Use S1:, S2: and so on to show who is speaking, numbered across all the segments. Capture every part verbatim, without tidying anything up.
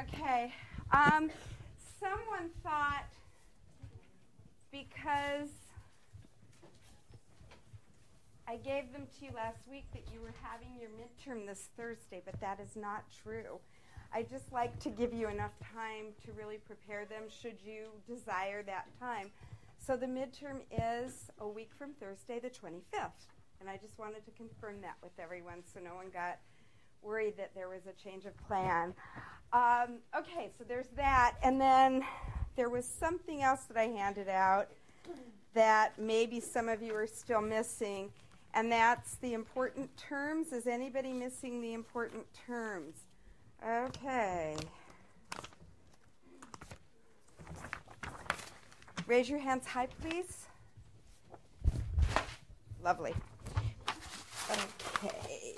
S1: Okay. Um, someone thought because I gave them to you last week that you were having your midterm this Thursday, but that is not true. I just like to give you enough time to really prepare them should you desire that time. So the midterm is a week from Thursday, the twenty-fifth. And I just wanted to confirm that with everyone so no one got worried that there was a change of plan. Um, okay, so there's that. And then there was something else that I handed out that maybe some of you are still missing, and that's the important terms. Is anybody missing the important terms? Okay. Raise your hands high, please. Lovely. Okay.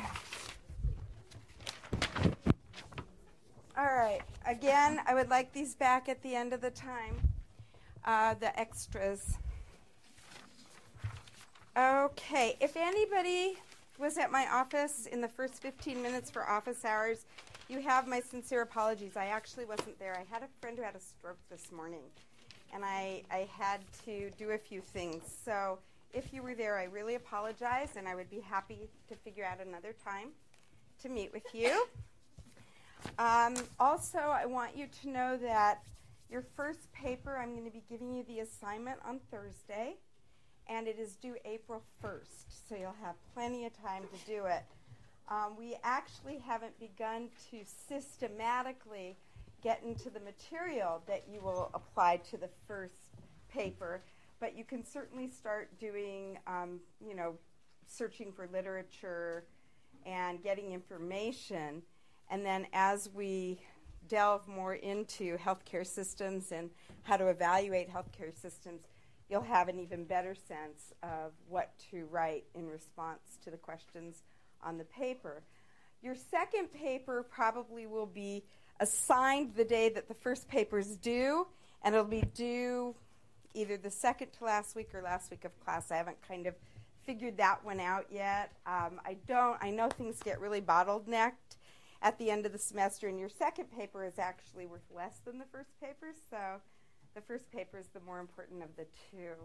S1: All right. Again, I would like these back at the end of the time, uh, the extras. Okay. If anybody was at my office in the first fifteen minutes for office hours, you have my sincere apologies. I actually wasn't there. I had a friend who had a stroke this morning, and I, I had to do a few things. So if you were there, I really apologize, and I would be happy to figure out another time to meet with you. Um, also, I want you to know that your first paper, I'm going to be giving you the assignment on Thursday, and it is due April first, so you'll have plenty of time to do it. Um, we actually haven't begun to systematically get into the material that you will apply to the first paper, but you can certainly start doing, um, you know, searching for literature and getting information. And then as we delve more into healthcare systems and how to evaluate healthcare systems, you'll have an even better sense of what to write in response to the questions on the paper. Your second paper probably will be assigned the day that the first paper is due, and it'll be due either the second to last week or last week of class. I haven't kind of figured that one out yet. Um, I don't. I know things get really bottlenecked at the end of the semester, and your second paper is actually worth less than the first paper, so the first paper is the more important of the two.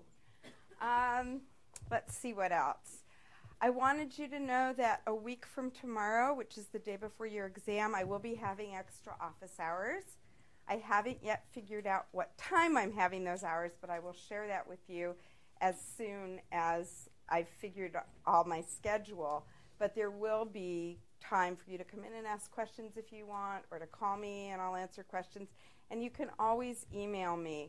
S1: Um, let's see what else. I wanted you to know that a week from tomorrow, which is the day before your exam, I will be having extra office hours. I haven't yet figured out what time I'm having those hours, but I will share that with you as soon as I've figured all my schedule. But there will be time for you to come in and ask questions if you want, or to call me and I'll answer questions. And you can always email me.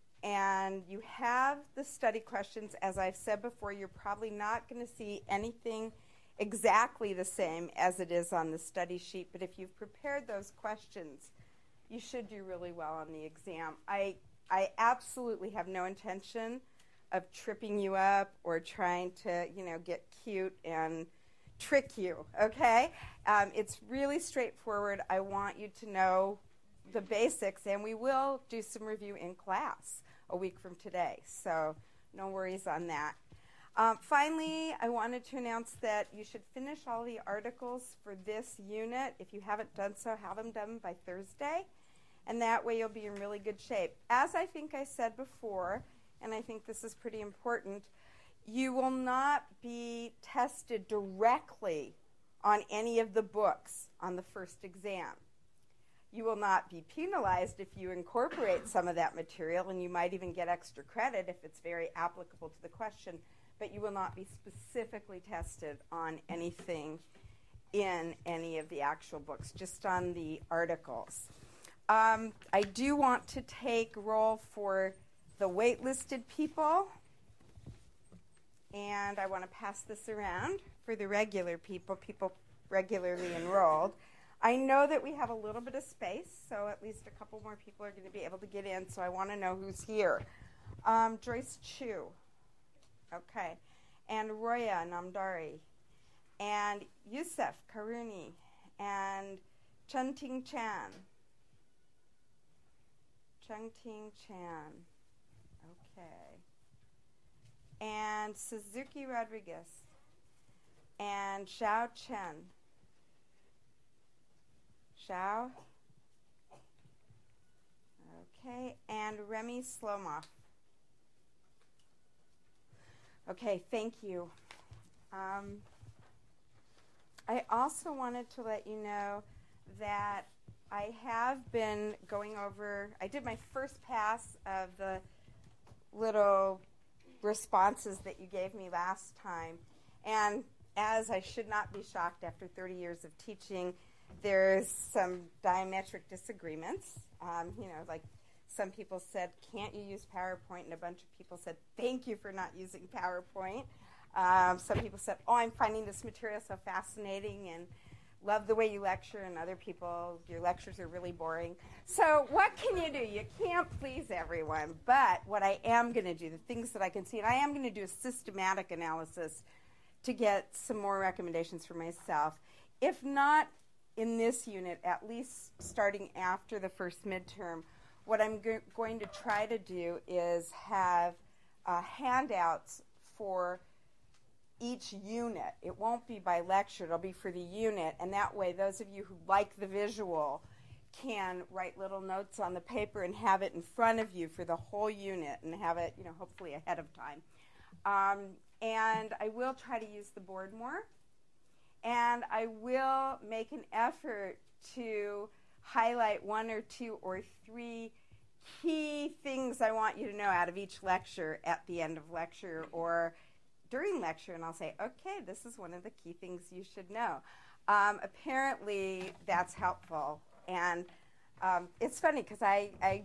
S1: And you have the study questions. As I've said before, you're probably not going to see anything exactly the same as it is on the study sheet. But if you've prepared those questions, you should do really well on the exam. I, I absolutely have no intention of tripping you up or trying to, you know, get cute and trick you, okay? Um, it's really straightforward. I want you to know the basics, and we will do some review in class a week from today, so no worries on that. Um, finally, I wanted to announce that you should finish all the articles for this unit. If you haven't done so, have them done by Thursday, and that way you'll be in really good shape. As I think I said before, and I think this is pretty important, you will not be tested directly on any of the books on the first exam. You will not be penalized if you incorporate some of that material, and you might even get extra credit if it's very applicable to the question, but you will not be specifically tested on anything in any of the actual books, just on the articles. Um, I do want to take roll for the waitlisted people, and I want to pass this around for the regular people, people regularly enrolled. I know that we have a little bit of space, so at least a couple more people are going to be able to get in, so I want to know who's here. Um, Joyce Chu, okay, and Roya Namdari, and Yusuf Karuni, and Chunting Chan. Chunting Chan, okay, and Suzuki Rodriguez, and Xiao Chen. Xiao Okay, and Remy Slomoff. Okay, thank you. Um, I also wanted to let you know that I have been going over, I did my first pass of the little responses that you gave me last time. And as I should not be shocked after thirty years of teaching, there's some diametric disagreements. Um, you know, like some people said, can't you use PowerPoint? And a bunch of people said, thank you for not using PowerPoint. Um, some people said, oh, I'm finding this material so fascinating and love the way you lecture. And other people, your lectures are really boring. So what can you do? You can't please everyone. But what I am going to do, the things that I can see, and I am going to do a systematic analysis to get some more recommendations for myself. If not in this unit, at least starting after the first midterm, what I'm go- going to try to do is have uh, handouts for each unit. It won't be by lecture, it'll be for the unit, and that way those of you who like the visual can write little notes on the paper and have it in front of you for the whole unit and have it, you know, hopefully ahead of time. Um, and I will try to use the board more, and I will make an effort to highlight one or two or three key things I want you to know out of each lecture at the end of lecture or during lecture, and I'll say, okay, this is one of the key things you should know. Um, apparently, that's helpful, and um, it's funny because I, I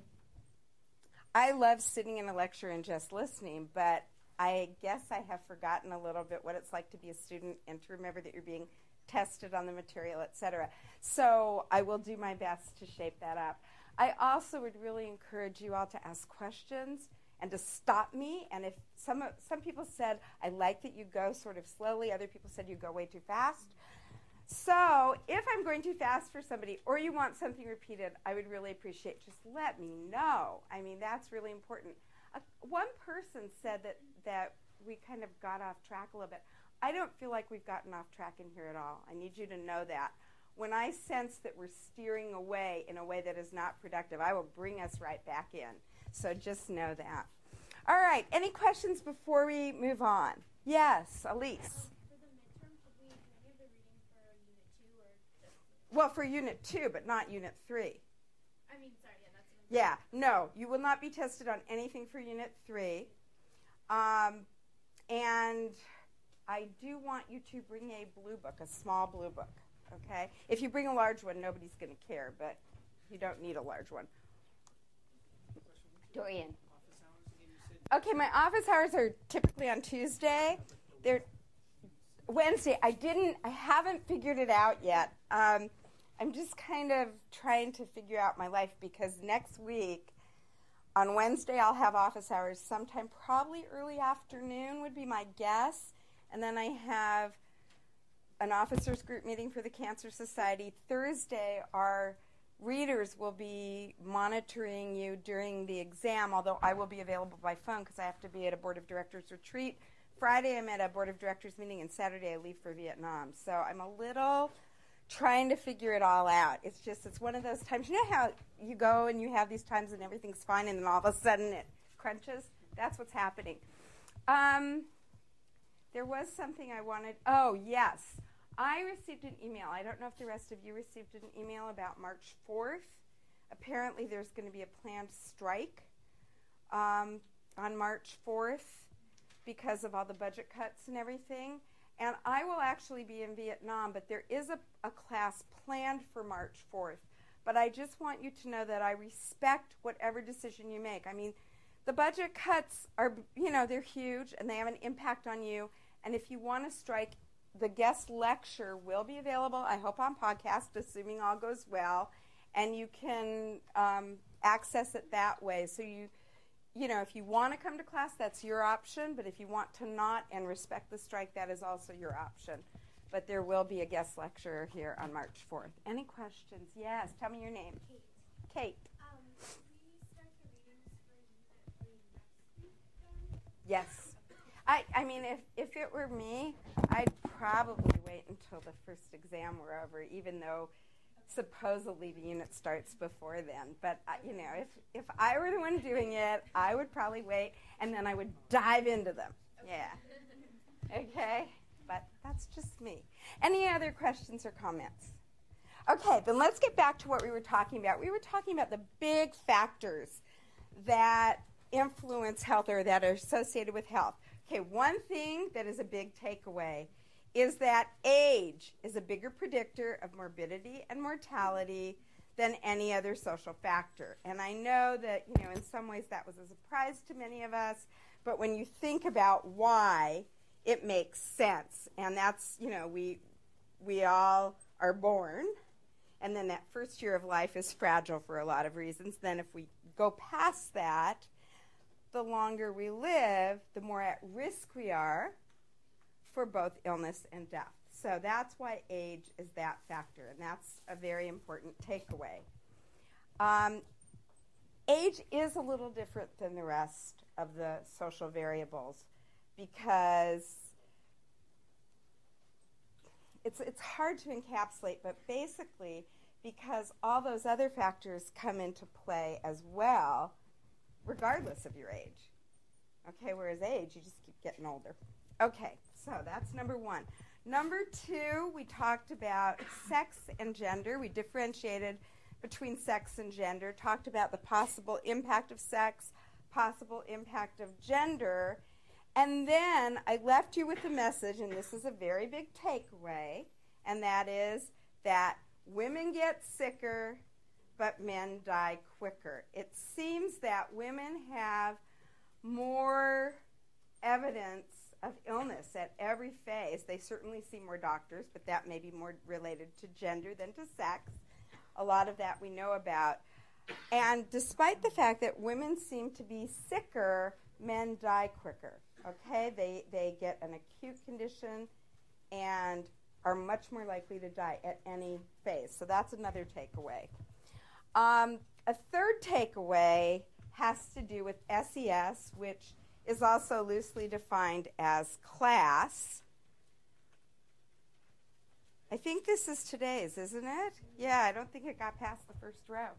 S1: I love sitting in a lecture and just listening, but I guess I have forgotten a little bit what it's like to be a student and to remember that you're being tested on the material, et cetera. So I will do my best to shape that up. I also would really encourage you all to ask questions and to stop me. And if some some people said, I like that you go sort of slowly. Other people said you go way too fast. So if I'm going too fast for somebody or you want something repeated, I would really appreciate just let me know. I mean, that's really important. Uh, one person said that, that we kind of got off track a little bit. I don't feel like we've gotten off track in here at all. I need you to know that. When I sense that we're steering away in a way that is not productive, I will bring us right back in. So just know that. All right, any questions before we move on? Yes, Elise.
S2: Um, for the midterm, should we do any of the reading for Unit two or just?
S1: Well, for Unit two, but not Unit three.
S2: I mean, sorry, yeah, that's what I'm
S1: Yeah, no, you will not be tested on anything for Unit three. Um, and I do want you to bring a blue book, a small blue book, okay? If you bring a large one, nobody's going to care, but you don't need a large one. Dorian. Okay, my office hours are typically on Tuesday. They're Wednesday. I didn't, I haven't figured it out yet. Um, I'm just kind of trying to figure out my life because next week, on Wednesday, I'll have office hours sometime probably early afternoon would be my guess. And then I have an officers group meeting for the Cancer Society. Thursday, our readers will be monitoring you during the exam, although I will be available by phone because I have to be at a Board of Directors retreat. Friday, I'm at a Board of Directors meeting, and Saturday, I leave for Vietnam. So I'm a little trying to figure it all out. It's just, it's one of those times. You know how you go and you have these times and everything's fine, and then all of a sudden it crunches? That's what's happening. Um, there was something I wanted. Oh, yes. I received an email. I don't know if the rest of you received an email about March fourth. Apparently there's going to be a planned strike um, on March fourth because of all the budget cuts and everything. And I will actually be in Vietnam, but there is a, a class planned for March fourth. But I just want you to know that I respect whatever decision you make. I mean, the budget cuts are, you know, they're huge and they have an impact on you. And if you want to strike, the guest lecture will be available, I hope, on podcast, assuming all goes well. And you can um, access it that way. So you, you know, if you want to come to class, that's your option. But if you want to not and respect the strike, that is also your option. But there will be a guest lecturer here on March fourth. Any questions? Yes. Tell me your name.
S2: Kate.
S1: Kate.
S2: Um, should we start the readings for Unit three next week then?
S1: Yes. I, I mean, if, if it were me, I'd probably wait until the first exam were over, even though supposedly the unit starts before then. But, uh, you know, if, if I were the one doing it, I would probably wait, and then I would dive into them. Yeah. Okay? But that's just me. Any other questions or comments? Okay, then let's get back to what we were talking about. We were talking about the big factors that influence health or that are associated with health. Okay, one thing that is a big takeaway is that age is a bigger predictor of morbidity and mortality than any other social factor. And I know that, you know, in some ways that was a surprise to many of us, but when you think about why, it makes sense. And that's, you know, we we all are born, and then that first year of life is fragile for a lot of reasons. Then if we go past that, the longer we live, the more at risk we are for both illness and death. So that's why age is that factor, and that's a very important takeaway. Um, age is a little different than the rest of the social variables because it's it's hard to encapsulate, but basically because all those other factors come into play as well, regardless of your age. Okay, whereas age, you just keep getting older. Okay, so that's number one. Number two, we talked about sex and gender. We differentiated between sex and gender, talked about the possible impact of sex, possible impact of gender, and then I left you with a message, and this is a very big takeaway, and that is that women get sicker, but men die quicker. It seems that women have more evidence of illness at every phase. They certainly see more doctors, but that may be more related to gender than to sex. A lot of that we know about. And despite the fact that women seem to be sicker, men die quicker. Okay? They, they get an acute condition and are much more likely to die at any phase. So that's another takeaway. Um, a third takeaway has to do with S E S, which is also loosely defined as class. I think this is today's, isn't it? Yeah, I don't think it got past the first row.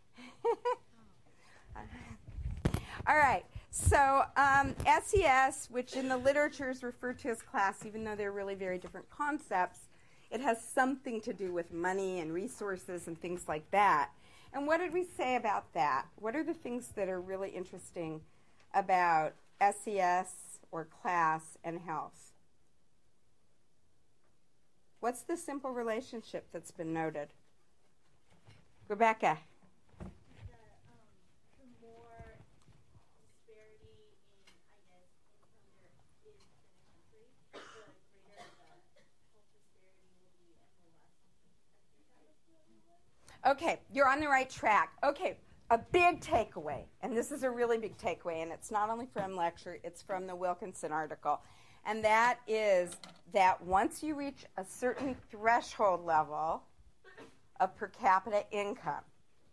S1: All right, so um, S E S, which in the literature is referred to as class, even though they're really very different concepts, it has something to do with money and resources and things like that. And what did we say about that? What are the things that are really interesting about S E S or class and health? What's the simple relationship that's been noted? Rebecca.
S2: The, um, the more disparity in, I guess, income there is in a country, the greater the health disparity will be and the less exercise will be.
S1: Okay, you're on the right track. Okay, a big takeaway, and this is a really big takeaway, and it's not only from lecture, it's from the Wilkinson article, and that is that once you reach a certain threshold level of per capita income,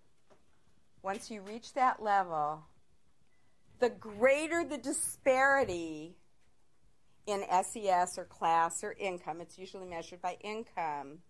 S1: once you reach that level, the greater the disparity in S E S or class or income, it's usually measured by income,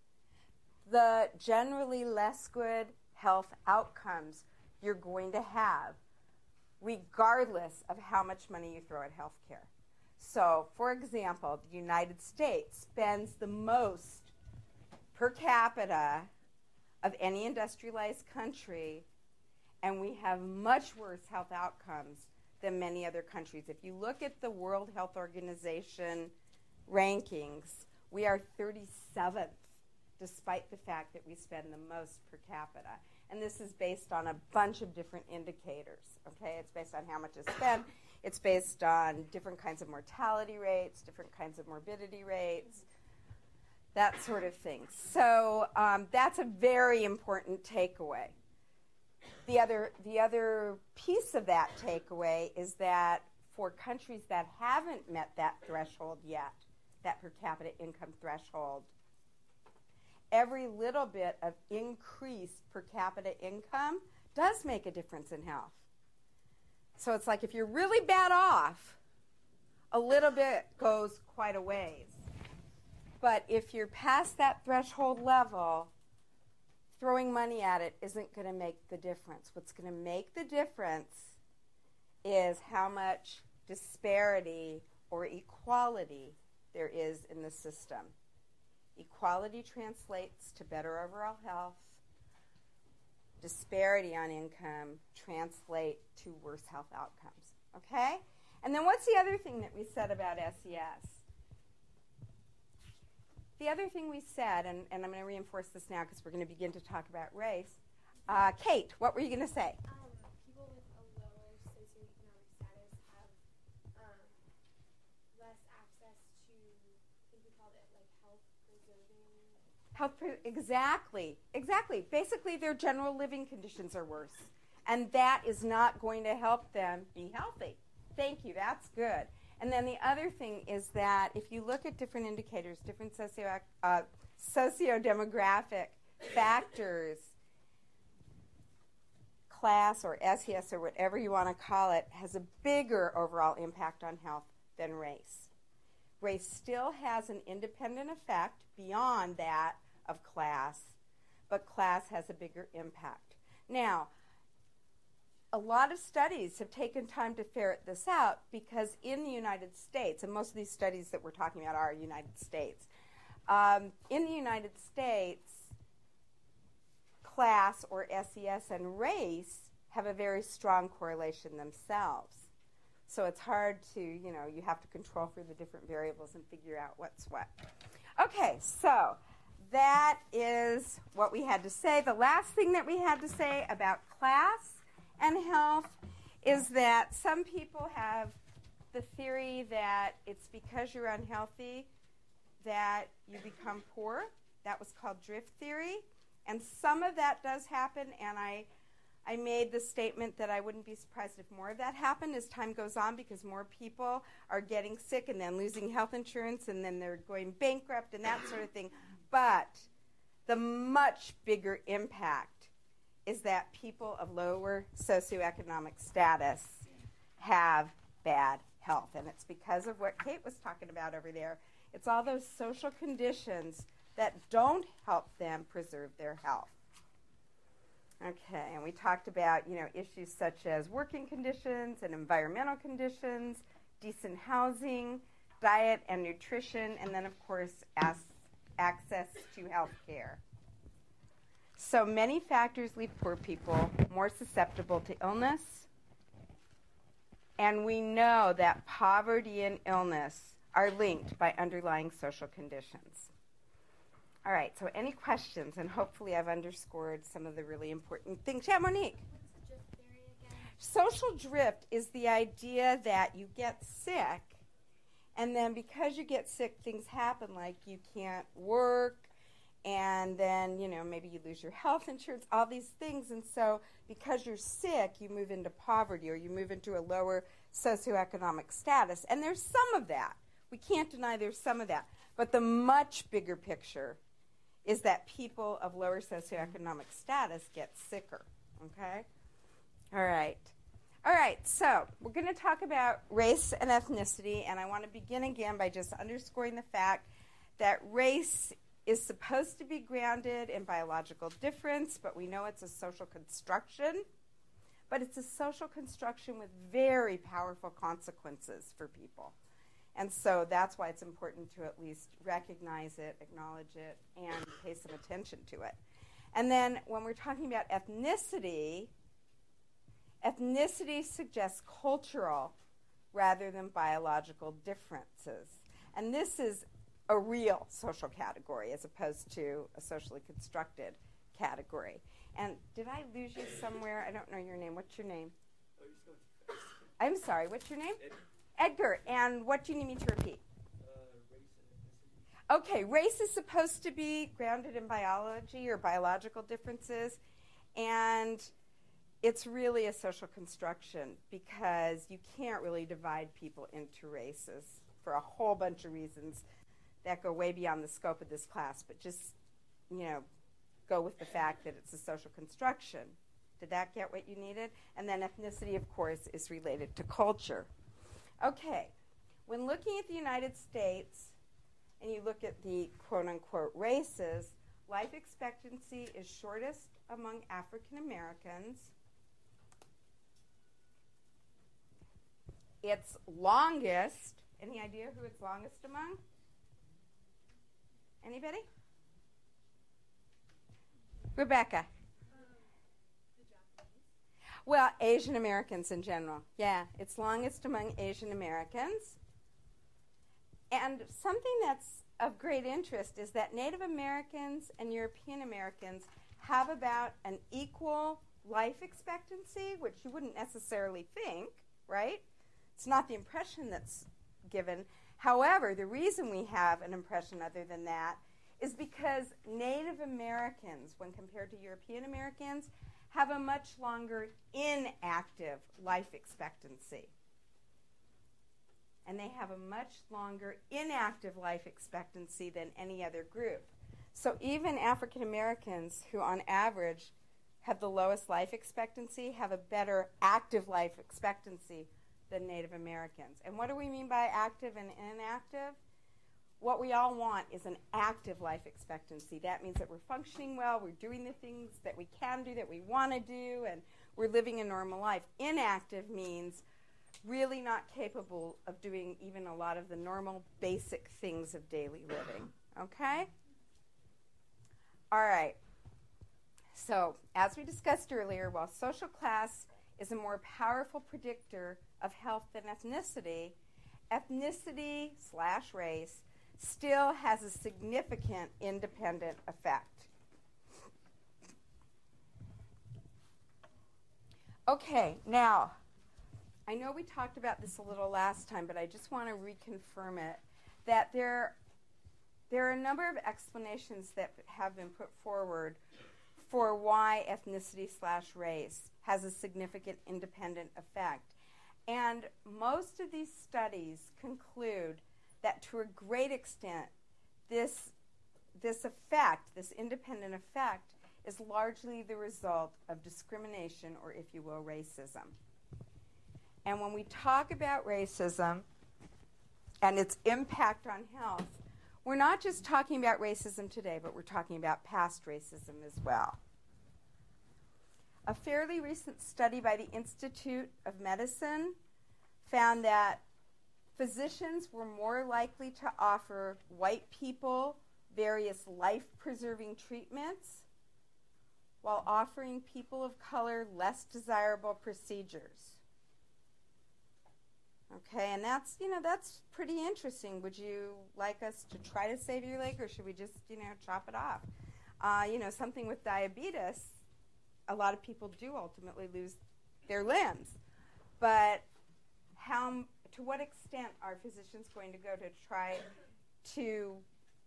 S1: the generally less good health outcomes you're going to have, regardless of how much money you throw at health care. So, for example, the United States spends the most per capita of any industrialized country, and we have much worse health outcomes than many other countries. If you look at the World Health Organization rankings, we are thirty-seventh, despite the fact that we spend the most per capita. And this is based on a bunch of different indicators, okay? It's based on how much is spent. It's based on different kinds of mortality rates, different kinds of morbidity rates, that sort of thing. So um, that's a very important takeaway. The other, the other piece of that takeaway is that for countries that haven't met that threshold yet, that per capita income threshold, every little bit of increased per capita income does make a difference in health. So it's like if you're really bad off, a little bit goes quite a ways. But if you're past that threshold level, throwing money at it isn't going to make the difference. What's going to make the difference is how much disparity or equality there is in the system. Equality translates to better overall health. Disparity on income translate to worse health outcomes. Okay? And then what's the other thing that we said about S E S? The other thing we said, and, and I'm going to reinforce this now because we're going to begin to talk about race. Uh, Kate, what were you going to say?
S2: Um, people with a lower socioeconomic status have um, less access to, I think we called it like health preserving.
S1: Health, pre- exactly, exactly. Basically, their general living conditions are worse. And that is not going to help them be healthy. Thank you, that's good. And then the other thing is that if you look at different indicators, different socio uh, socio-demographic factors, class or S E S or whatever you want to call it, has a bigger overall impact on health than race. Race still has an independent effect beyond that of class, but class has a bigger impact. Now, a lot of studies have taken time to ferret this out because in the United States, and most of these studies that we're talking about are United States, um, in the United States, class or S E S and race have a very strong correlation themselves. So it's hard to, you know, you have to control for the different variables and figure out what's what. Okay, so that is what we had to say. The last thing that we had to say about class and health is that some people have the theory that it's because you're unhealthy that you become poor. That was called drift theory. And some of that does happen, and I, I made the statement that I wouldn't be surprised if more of that happened as time goes on because more people are getting sick and then losing health insurance and then they're going bankrupt and that sort of thing. But the much bigger impact is that people of lower socioeconomic status have bad health. And it's because of what Kate was talking about over there. It's all those social conditions that don't help them preserve their health. Okay, and we talked about, you know, issues such as working conditions and environmental conditions, decent housing, diet and nutrition, and then, of course, as access to health care. So many factors leave poor people more susceptible to illness, and we know that poverty and illness are linked by underlying social conditions. All right, so any questions? And hopefully I've underscored some of the really important things. Yeah, Monique?
S2: What's drift theory again?
S1: Social drift is the idea that you get sick, and then because you get sick, things happen like you can't work, and then, you know, maybe you lose your health insurance, all these things. And so because you're sick, you move into poverty or you move into a lower socioeconomic status. And there's some of that. We can't deny there's some of that. But the much bigger picture is that people of lower socioeconomic status get sicker, okay? All right. All right, so we're going to talk about race and ethnicity, and I want to begin again by just underscoring the fact that race is supposed to be grounded in biological difference, but we know it's a social construction. But it's a social construction with very powerful consequences for people. And so that's why it's important to at least recognize it, acknowledge it, and pay some attention to it. And then when we're talking about ethnicity, ethnicity suggests cultural rather than biological differences. And this is a real social category as opposed to a socially constructed category. And did I lose you somewhere? I don't know your name. What's your name?
S3: Oh, you're going too fast.
S1: I'm sorry. What's your name?
S3: Edgar.
S1: Edgar. And what do you need me to repeat?
S3: Uh, race and ethnicity.
S1: Okay, race is supposed to be grounded in biology or biological differences, and it's really a social construction because you can't really divide people into races for a whole bunch of reasons that go way beyond the scope of this class, but just, you know, go with the fact that it's a social construction. Did that get what you needed? And then ethnicity, of course, is related to culture. Okay, when looking at the United States, and you look at the quote-unquote races, life expectancy is shortest among African Americans. It's longest. Any idea who it's longest among? Anybody? Rebecca. Well, Asian Americans in general. Yeah, it's longest among Asian Americans. And something that's of great interest is that Native Americans and European Americans have about an equal life expectancy, which you wouldn't necessarily think, right? It's not the impression that's given. However, the reason we have an impression other than that is because Native Americans, when compared to European Americans, have a much longer inactive life expectancy. And they have a much longer inactive life expectancy than any other group. So even African Americans, who on average have the lowest life expectancy, have a better active life expectancy than Native Americans. And what do we mean by active and inactive? What we all want is an active life expectancy. That means that we're functioning well, we're doing the things that we can do, that we want to do, and we're living a normal life. Inactive means really not capable of doing even a lot of the normal basic things of daily living. Okay? All right. So, as we discussed earlier, while social class is a more powerful predictor of health than ethnicity, ethnicity slash race still has a significant independent effect. Okay, now, I know we talked about this a little last time, but I just want to reconfirm it, that there, there are a number of explanations that have been put forward for why ethnicity slash race has a significant independent effect. And most of these studies conclude that to a great extent, this, this effect, this independent effect, is largely the result of discrimination, or if you will, racism. And when we talk about racism and its impact on health, we're not just talking about racism today, but we're talking about past racism as well. A fairly recent study by the Institute of Medicine found that physicians were more likely to offer white people various life-preserving treatments while offering people of color less desirable procedures. Okay, and that's, you know, that's pretty interesting. Would you like us to try to save your leg, or should we just, you know, chop it off? Uh, you know, something with diabetes, a lot of people do ultimately lose their limbs. But how, to what extent are physicians going to go to try to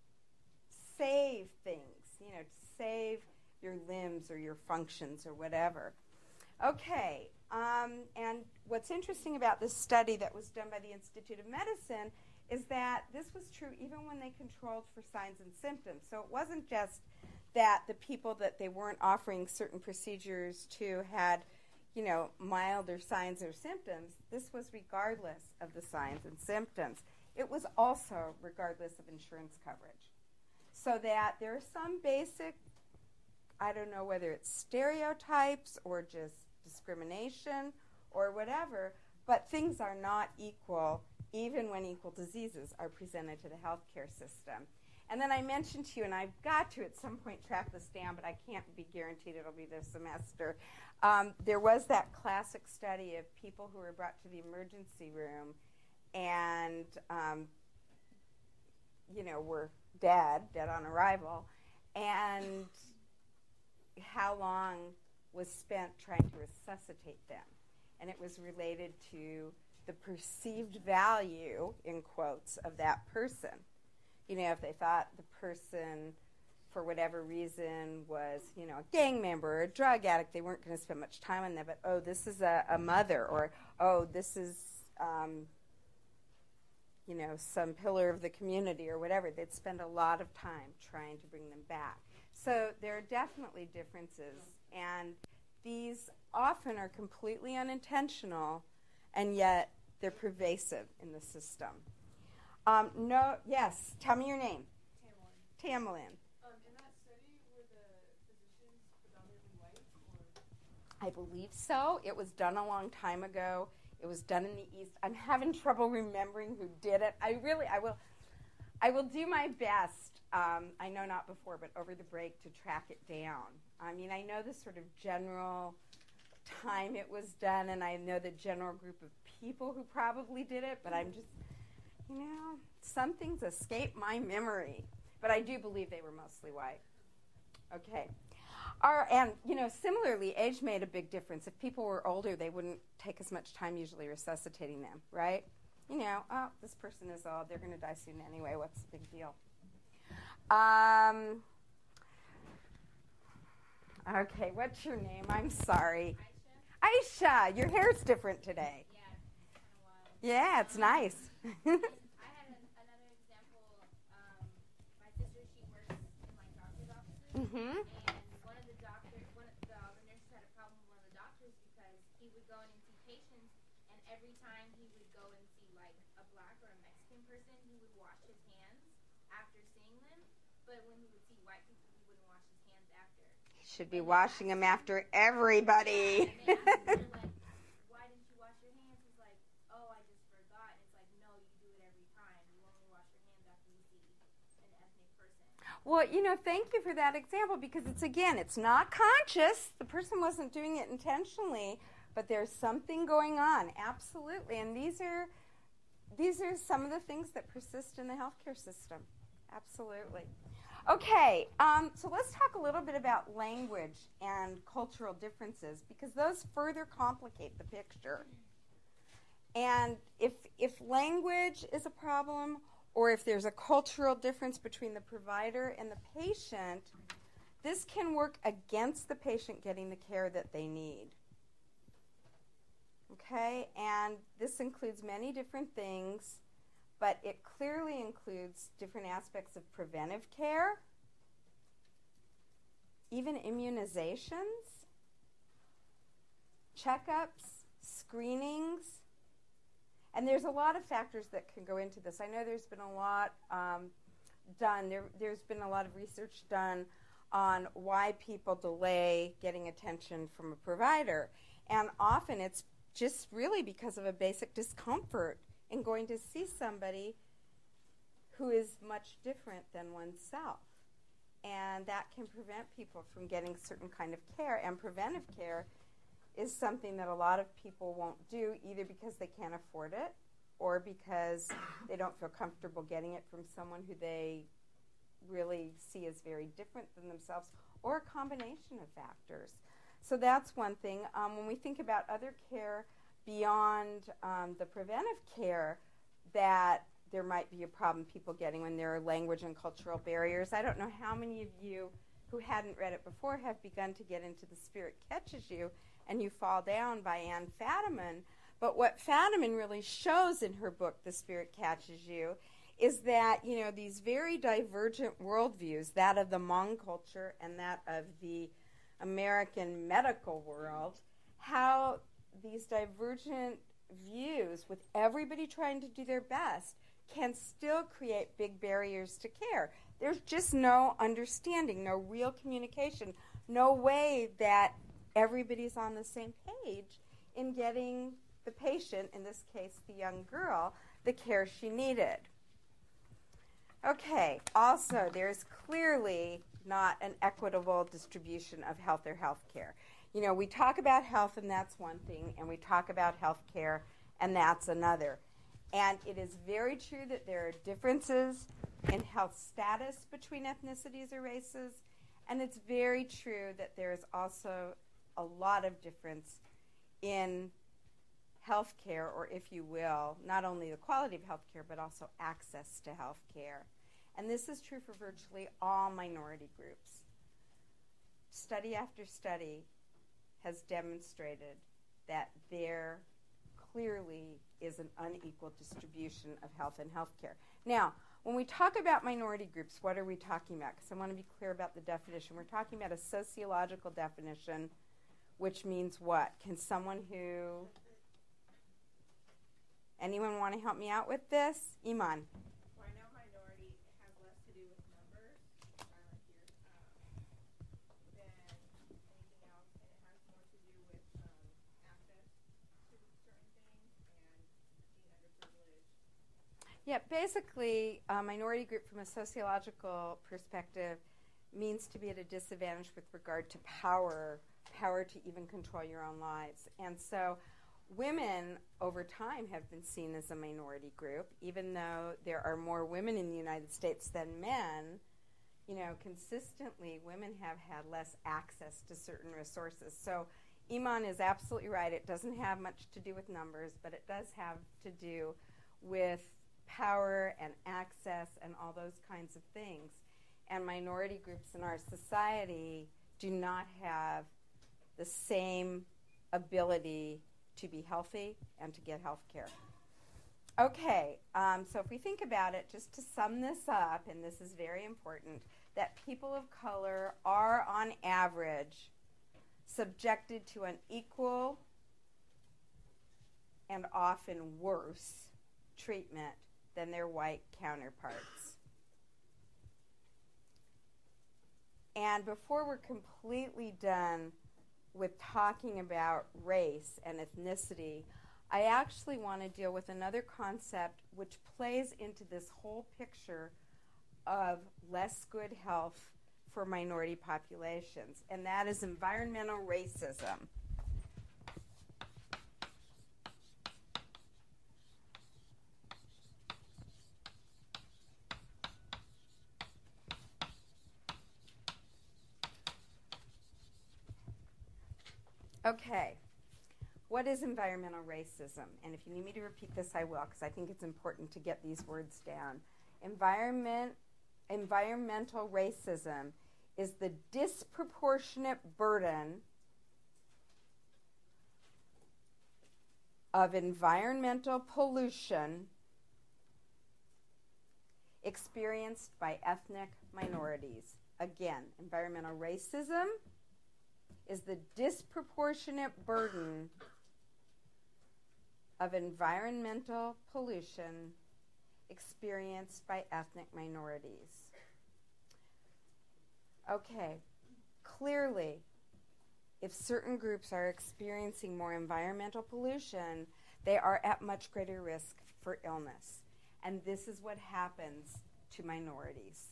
S1: save things, you know, to save your limbs or your functions or whatever? Okay, um, and what's interesting about this study that was done by the Institute of Medicine is that this was true even when they controlled for signs and symptoms. So it wasn't just that the people that they weren't offering certain procedures to had, you know, milder signs or symptoms. This was regardless of the signs and symptoms. It was also regardless of insurance coverage. So that there are some basic, I don't know whether it's stereotypes or just discrimination or whatever, but things are not equal even when equal diseases are presented to the healthcare system. And then I mentioned to you, and I've got to at some point track this down, but I can't be guaranteed it'll be this semester. Um, there was that classic study of people who were brought to the emergency room and, um, you know, were dead, dead on arrival, and how long was spent trying to resuscitate them. And it was related to the perceived value, in quotes, of that person. You know, if they thought the person, for whatever reason, was, you know, a gang member or a drug addict, they weren't going to spend much time on them. But, oh, this is a, a mother, or, oh, this is, um, you know, some pillar of the community or whatever. They'd spend a lot of time trying to bring them back. So there are definitely differences, and these often are completely unintentional, and yet they're pervasive in the system. Um, no, yes, tell me your name.
S2: Tamerlan.
S1: Tamerlan.
S3: Um, in that study,
S1: I believe so. It was done a long time ago. It was done in the East. I'm having trouble remembering who did it. I really, I will, I will do my best. Um, I know not before, but over the break to track it down. I mean, I know the sort of general time it was done, and I know the general group of people who probably did it, but I'm just, you know, some things escape my memory. But I do believe they were mostly white. Okay. Our, and, you know, similarly, age made a big difference. If people were older, they wouldn't take as much time usually resuscitating them, right? You know, oh, this person is old. They're going to die soon anyway. What's the big deal? Um, okay, what's your name? I'm sorry. Aisha. Aisha, your hair's different today.
S2: Yeah, it's kind of wild.
S1: Yeah, it's nice.
S2: I had an, another example. Um, my sister, she works in like doctor's offices,
S1: Mm-hmm.
S2: and one of the doctor, one of the, the nurses had a problem with one of the doctors because he would go in and see patients, and every time he would go and see like a black or a Mexican person, he would wash his hands after seeing them. But when he would see white people, he wouldn't wash his hands after.
S1: Should be washing them after everybody.
S2: Yeah, and they asked him, they're like, why didn't you wash your hands? He's like, oh, I just forgot. And it's like, no, you do it every time. You only wash your hands after you see an ethnic person.
S1: Well, you know, thank you for that example, because it's, again, it's not conscious. The person wasn't doing it intentionally, but there's something going on. Absolutely. And these are these are some of the things that persist in the healthcare system. Absolutely. Okay, um, so let's talk a little bit about language and cultural differences, because those further complicate the picture. And if if language is a problem, or if there's a cultural difference between the provider and the patient, this can work against the patient getting the care that they need. Okay, and this includes many different things, but it clearly includes different aspects of preventive care, even immunizations, checkups, screenings. And there's a lot of factors that can go into this. I know there's been a lot um, done. There, there's been a lot of research done on why people delay getting attention from a provider. And often it's just really because of a basic discomfort in going to see somebody who is much different than oneself. And that can prevent people from getting certain kind of care. And preventive care is something that a lot of people won't do, either because they can't afford it or because they don't feel comfortable getting it from someone who they really see as very different than themselves, or a combination of factors. So that's one thing. Um, when we think about other care beyond um, the preventive care that there might be a problem people getting when there are language and cultural barriers. I don't know how many of you who hadn't read it before have begun to get into The Spirit Catches You and You Fall Down by Ann Fadiman. But what Fadiman really shows in her book, The Spirit Catches You, is that, you know, these very divergent worldviews, that of the Hmong culture and that of the American medical world, how these divergent views, with everybody trying to do their best, can still create big barriers to care. There's just no understanding, no real communication, no way that everybody's on the same page in getting the patient, in this case the young girl, the care she needed. Okay, also there's clearly not an equitable distribution of health or health care. You know, we talk about health and that's one thing, and we talk about health care and that's another. And it is very true that there are differences in health status between ethnicities or races, and it's very true that there is also a lot of difference in health care, or if you will, not only the quality of health care, but also access to health care. And this is true for virtually all minority groups. Study after study has demonstrated that there clearly is an unequal distribution of health and health care. Now, when we talk about minority groups, what are we talking about? Because I want to be clear about the definition. We're talking about a sociological definition, which means what? Can someone who... Anyone want to help me out with this? Iman.
S4: Well, I know minority has less to do with numbers, uh, here, um, than anything else, and it has more to do with
S1: Yeah, basically, a minority group from a sociological perspective means to be at a disadvantage with regard to power, power to even control your own lives. And so women over time have been seen as a minority group, even though there are more women in the United States than men. You know, consistently, women have had less access to certain resources. So Iman is absolutely right. It doesn't have much to do with numbers, but it does have to do with power and access and all those kinds of things. And minority groups in our society do not have the same ability to be healthy and to get health care. Okay, um, so if we think about it, just to sum this up, and this is very important, that people of color are on average subjected to an equal and often worse treatment than their white counterparts. And before we're completely done with talking about race and ethnicity, I actually want to deal with another concept which plays into this whole picture of less good health for minority populations, and that is environmental racism. Okay, what is environmental racism? And if you need me to repeat this, I will, because I think it's important to get these words down. Environment, environmental racism is the disproportionate burden of environmental pollution experienced by ethnic minorities. Again, environmental racism is the disproportionate burden of environmental pollution experienced by ethnic minorities. Okay, clearly, if certain groups are experiencing more environmental pollution, they are at much greater risk for illness. And this is what happens to minorities.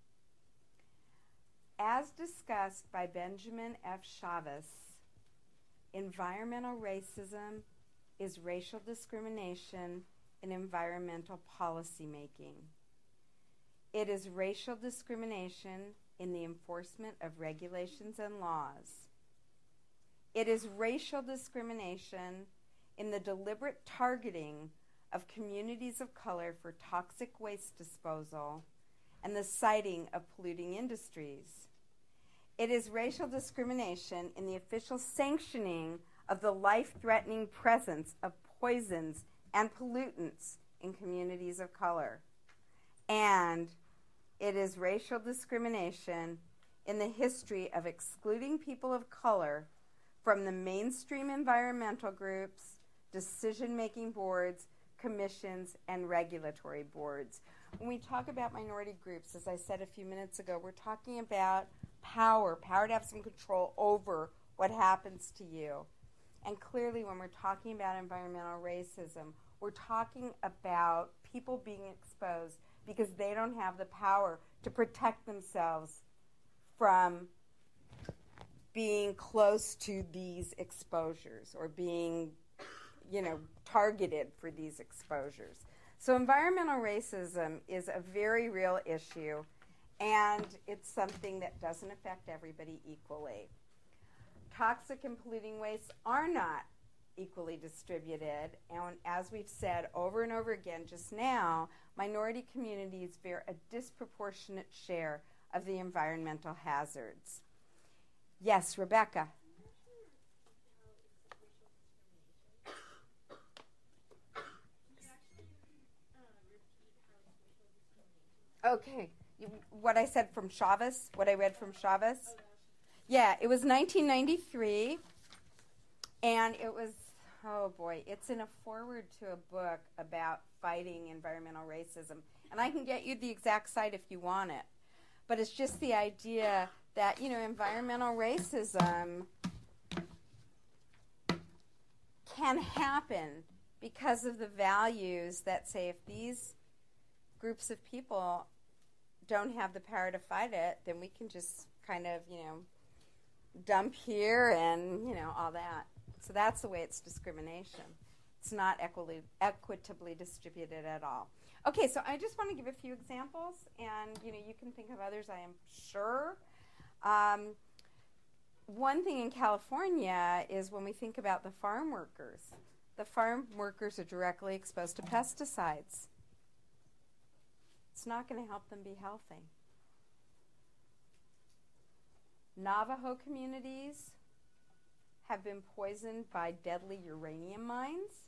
S1: As discussed by Benjamin F. Chavez, environmental racism is racial discrimination in environmental policy making. It is racial discrimination in the enforcement of regulations and laws. It is racial discrimination in the deliberate targeting of communities of color for toxic waste disposal and the siting of polluting industries. It is racial discrimination in the official sanctioning of the life-threatening presence of poisons and pollutants in communities of color. And it is racial discrimination in the history of excluding people of color from the mainstream environmental groups, decision-making boards, commissions, and regulatory boards. When we talk about minority groups, as I said a few minutes ago, we're talking about power, power to have some control over what happens to you. And clearly when we're talking about environmental racism, we're talking about people being exposed because they don't have the power to protect themselves from being close to these exposures or being, you know, targeted for these exposures. So environmental racism is a very real issue, and it's something that doesn't affect everybody equally. Toxic and polluting wastes are not equally distributed, and as we've said over and over again just now, minority communities bear a disproportionate share of the environmental hazards. Yes, Rebecca. Okay, you, what I said from Chavez, what I read from Chavez? Yeah, it was nineteen ninety-three, and it was, oh boy, it's in a foreword to a book about fighting environmental racism. And I can get you the exact site if you want it. But it's just the idea that, you know, environmental racism can happen because of the values that say if these groups of people don't have the power to fight it, then we can just kind of, you know, dump here and, you know, all that. So that's the way it's discrimination. It's not equally, equitably distributed at all. Okay, so I just want to give a few examples, and, you know, you can think of others, I am sure. Um, one thing in California is when we think about the farm workers, the farm workers are directly exposed to pesticides. It's not going to help them be healthy. Navajo communities have been poisoned by deadly uranium mines.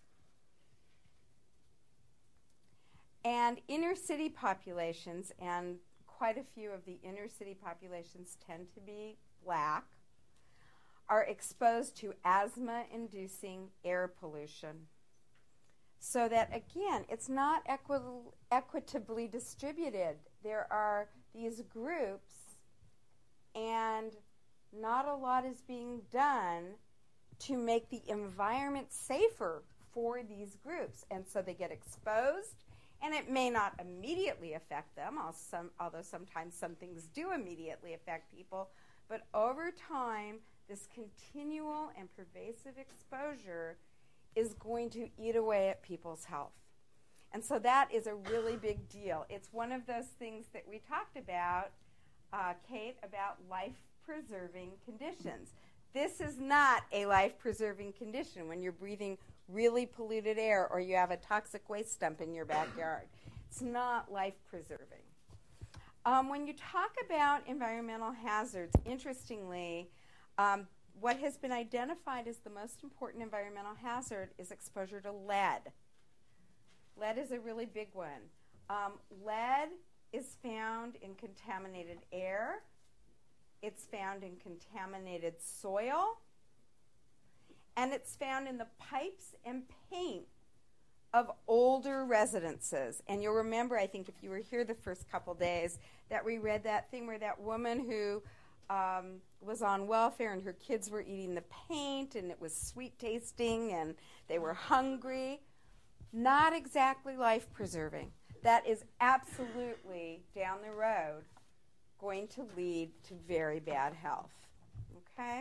S1: And inner city populations, and quite a few of the inner city populations tend to be black, are exposed to asthma-inducing air pollution. So that, again, it's not equi- equitably distributed. There are these groups, and not a lot is being done to make the environment safer for these groups. And so they get exposed, and it may not immediately affect them, although sometimes some things do immediately affect people. But over time, this continual and pervasive exposure is going to eat away at people's health. And so that is a really big deal. It's one of those things that we talked about, uh, Kate, about life-preserving conditions. This is not a life-preserving condition when you're breathing really polluted air or you have a toxic waste dump in your backyard. It's not life-preserving. Um, when you talk about environmental hazards, interestingly, um, what has been identified as the most important environmental hazard is exposure to lead. Lead is a really big one. Um, lead is found in contaminated air. It's found in contaminated soil. And it's found in the pipes and paint of older residences. And you'll remember, I think, if you were here the first couple days, that we read that thing where that woman who um, was on welfare and her kids were eating the paint and it was sweet tasting and they were hungry. Not exactly life-preserving. That is absolutely, down the road, going to lead to very bad health. Okay?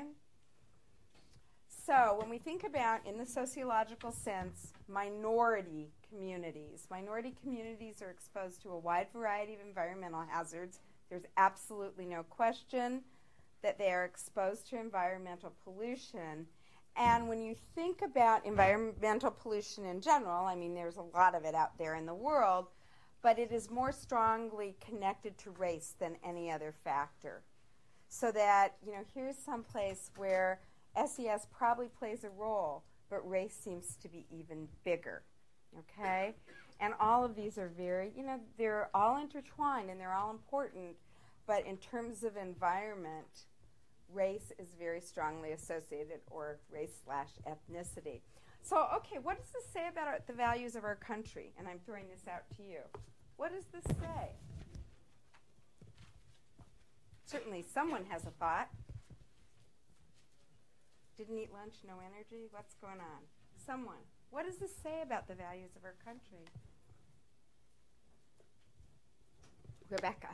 S1: So when we think about, in the sociological sense, minority communities, minority communities are exposed to a wide variety of environmental hazards. There's absolutely no question that they are exposed to environmental pollution. And when you think about environmental pollution in general, I mean, there's a lot of it out there in the world, but it is more strongly connected to race than any other factor. So that, you know, here's some place where S E S probably plays a role, but race seems to be even bigger, okay? And all of these are very, you know, they're all intertwined and they're all important, but in terms of environment, race is very strongly associated, or race slash ethnicity. So, okay, what does this say about our, the values of our country? And I'm throwing this out to you. What does this say? Certainly someone has a thought. Didn't eat lunch, no energy? What's going on? Someone. What does this say about the values of our country? Rebecca.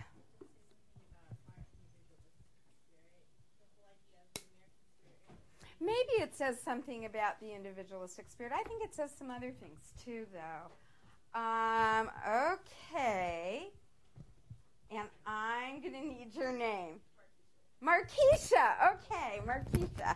S1: Maybe it says something about the individualistic spirit. I think it says some other things too, though. Um, okay. And I'm going to need your name. Markeisha. Okay, Markeisha.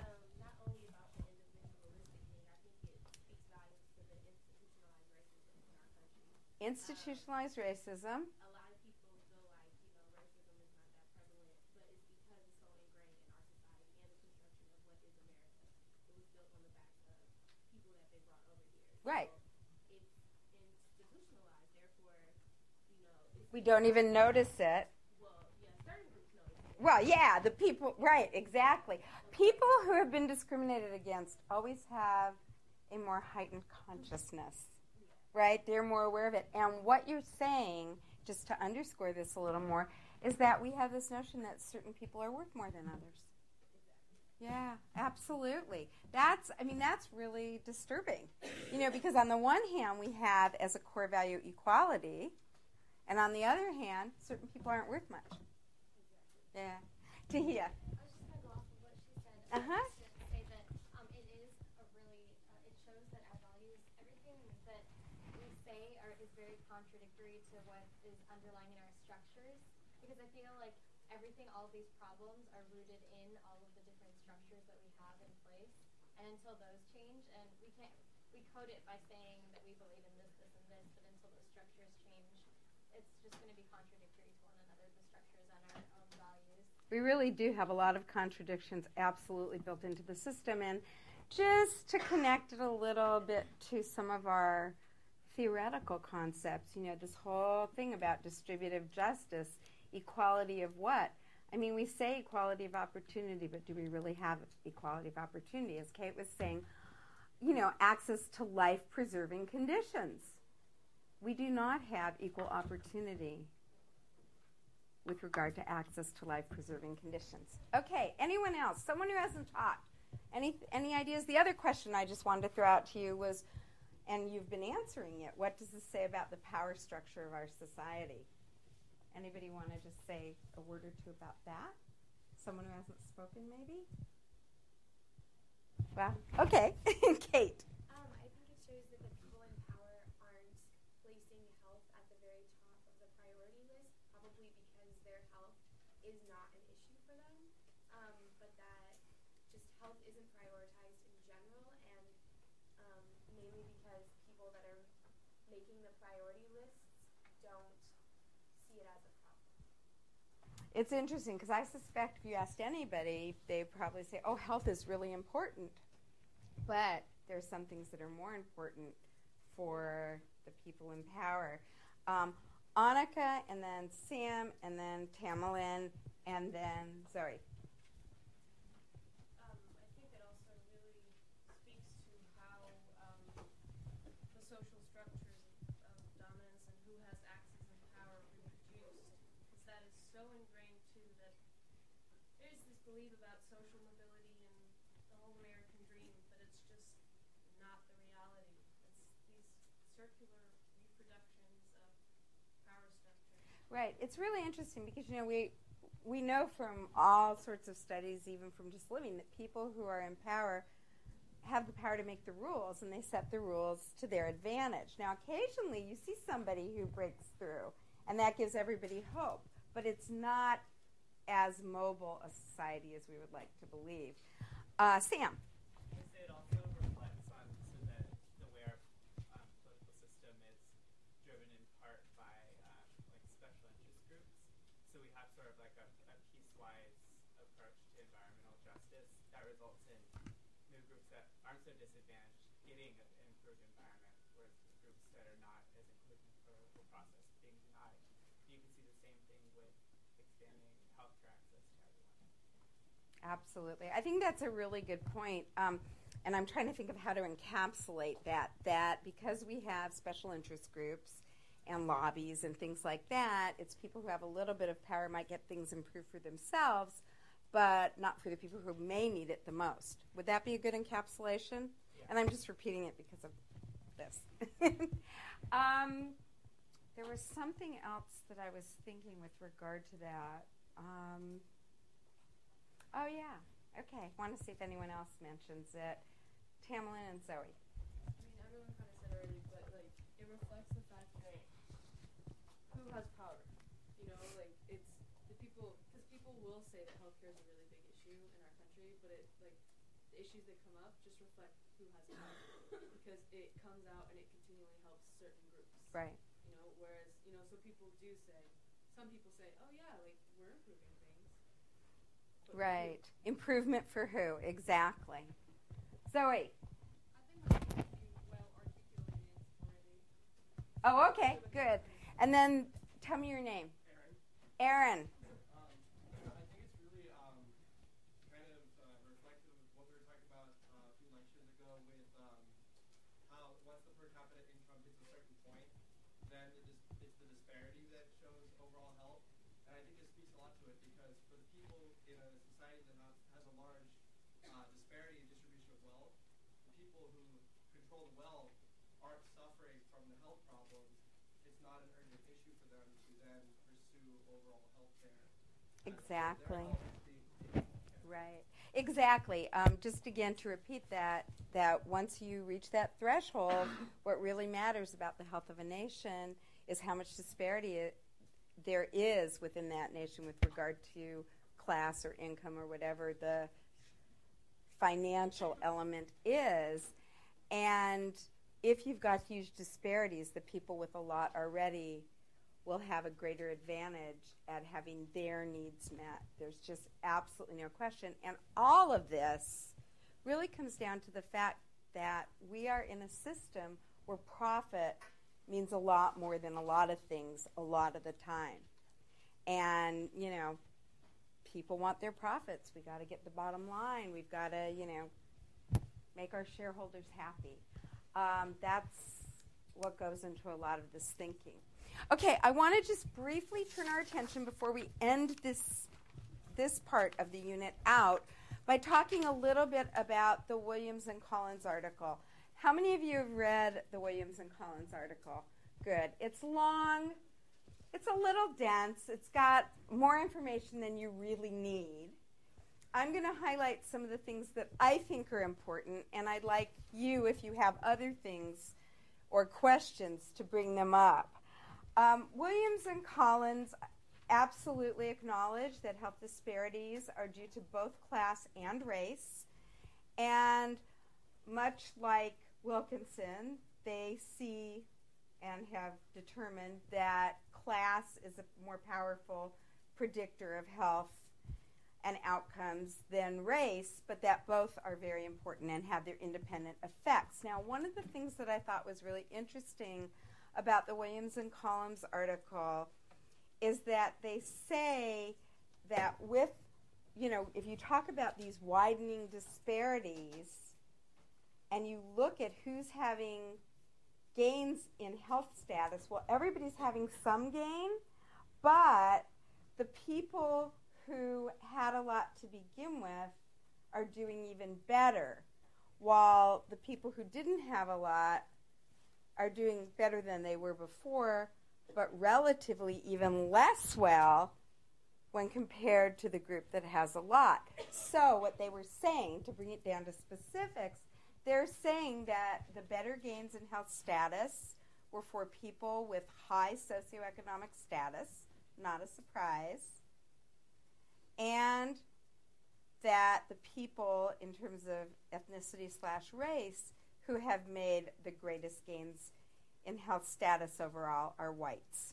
S1: Institutionalized racism.
S2: A lot of people feel like, you know, racism is not that prevalent, but it's because it's so ingrained in our society and the construction of what is America. It was built on the backs of people that they brought over here.
S1: Right.
S2: So it's institutionalized, therefore, you know. It's
S1: We don't even notice it.
S2: Well, yeah, certain groups notice it.
S1: Well, yeah, the people, right, exactly. People who have been discriminated against always have a more heightened consciousness. Right? They're more aware of it. And what you're saying, just to underscore this a little more, is that we have this notion that certain people are worth more than others. Yeah, absolutely. That's, I mean, that's really disturbing. You know, because on the one hand, we have as a core value equality, And on the other hand, certain people aren't worth much. Yeah. Tahia.
S5: I was just going to go off of what she said.
S1: Uh-huh.
S5: To say that um, it is a really, uh, it shows that our values, everything that we say are, is very contradictory to what is underlying in our structures. Because I feel like everything, all of these problems are rooted in all of the different structures that we have in place. And until those change, and we can't, we code it by saying that we believe in this, this, and this, but until those structures change, it's just going to be contradictory to one another, the structures and our own values.
S1: We really do have a lot of contradictions absolutely built into the system. And just to connect it a little bit to some of our theoretical concepts, you know, this whole thing about distributive justice, equality of what? I mean, we say equality of opportunity, but do we really have equality of opportunity? As Kate was saying, you know, access to life-preserving conditions. We do not have equal opportunity with regard to access to life-preserving conditions. Okay, anyone else? Someone who hasn't talked. Any any ideas? The other question I just wanted to throw out to you was, and you've been answering it, what does this say about the power structure of our society? Anybody want to just say a word or two about that? Someone who hasn't spoken, maybe? Well, okay. Kate.
S2: Um, I think it shows that the people in power aren't placing health at the very top of the priority list, probably because their health is not an issue for them, um, but that just health isn't prioritized in general, and um, mainly because people that are making the priority lists don't see it as a problem.
S1: It's interesting because I suspect if you asked anybody, they'd probably say, oh, health is really important. But there's some things that are more important for the people in power. Um, Annika, and then Sam, and then Tamerlan, and then Zoe.
S4: Um, I think it also really speaks to how um, the social structures of, of dominance and who has access and power are reproduced. Because that is so ingrained too that there's this belief about social mobility and the whole American dream, but it's just not the reality. It's these circular reproductions of power structure.
S1: Right. It's really interesting because, you know, we we know from all sorts of studies, even from just living, that people who are in power have the power to make the rules, and they set the rules to their advantage. Now, occasionally you see somebody who breaks through, and that gives everybody hope. But it's not as mobile a society as we would like to believe. Uh, Sam.
S3: I would say it also reflects on so that the way our um, political system is driven in part by um, like special interest groups. So we have sort of like a, a piecewise approach to environmental justice that results in new groups that aren't so disadvantaged getting an improved environment, whereas the groups that are not as included in the political process being denied. You can see the same thing with expanding healthcare access to everyone.
S1: Absolutely. I think that's a really good point. Um, and I'm trying to think of how to encapsulate that, that because we have special interest groups and lobbies and things like that, it's people who have a little bit of power might get things improved for themselves, but not for the people who may need it the most. Would that be a good encapsulation?
S3: Yeah.
S1: And I'm just repeating it because of this. um, there was something else that I was thinking with regard to that. Um, oh, yeah. Okay. Want to see if anyone else mentions it. Tamerlan and Zoe.
S4: I mean, everyone kind of said already, but like it reflects the fact that who has power. You know, like it's the people, because people will say that healthcare is a really big issue in our country, but it like the issues that come up just reflect who has power because it comes out and it continually helps certain groups.
S1: Right.
S4: You know, whereas you know, so people do say, some people say, oh yeah, like we're improving things. But
S1: Right. Improvement for who? Exactly. Zoe.
S4: I think that's pretty well articulated already.
S1: Oh, okay. Good. And then tell me your name.
S3: Aaron.
S1: Aaron.
S6: Um, I think it's really um, kind of uh, reflective of what we were talking about uh, a few lectures ago with um, how once the per capita income hits a certain point, then it is, it's the disparity that shows overall health. And I think it speaks a lot to it because for the people in a society that not, has a large uh, disparity in distribution of wealth, the people who control the wealth aren't suffering from the health problems. It's not an urgent issue. issue for them to then pursue overall health care.
S1: Exactly.
S6: Their health.
S1: Right. Exactly. Um, just again to repeat that, that once you reach that threshold, what really matters about the health of a nation is how much disparity it, there is within that nation with regard to class or income or whatever the financial element is. And if you've got huge disparities, the people with a lot already will have a greater advantage at having their needs met. There's just absolutely no question. And all of this really comes down to the fact that we are in a system where profit means a lot more than a lot of things a lot of the time. And, you know, people want their profits. We got to get the bottom line. We've got to, you know, make our shareholders happy. Um, that's what goes into a lot of this thinking. Okay, I want to just briefly turn our attention before we end this this part of the unit out by talking a little bit about the Williams and Collins article. How many of you have read the Williams and Collins article? Good. It's long. It's a little dense. It's got more information than you really need. I'm going to highlight some of the things that I think are important, and I'd like you, if you have other things or questions, to bring them up. Um, Williams and Collins absolutely acknowledge that health disparities are due to both class and race. And much like Wilkinson, they see and have determined that class is a more powerful predictor of health and outcomes than race, but that both are very important and have their independent effects. Now, one of the things that I thought was really interesting about the Williams and Collins article is that they say that with, you know, if you talk about these widening disparities and you look at who's having gains in health status, well, everybody's having some gain, but the people who had a lot to begin with are doing even better, while the people who didn't have a lot are doing better than they were before, but relatively even less well when compared to the group that has a lot. So what they were saying, to bring it down to specifics, they're saying that the better gains in health status were for people with high socioeconomic status, not a surprise, and that the people in terms of ethnicity slash race who have made the greatest gains in health status overall are whites.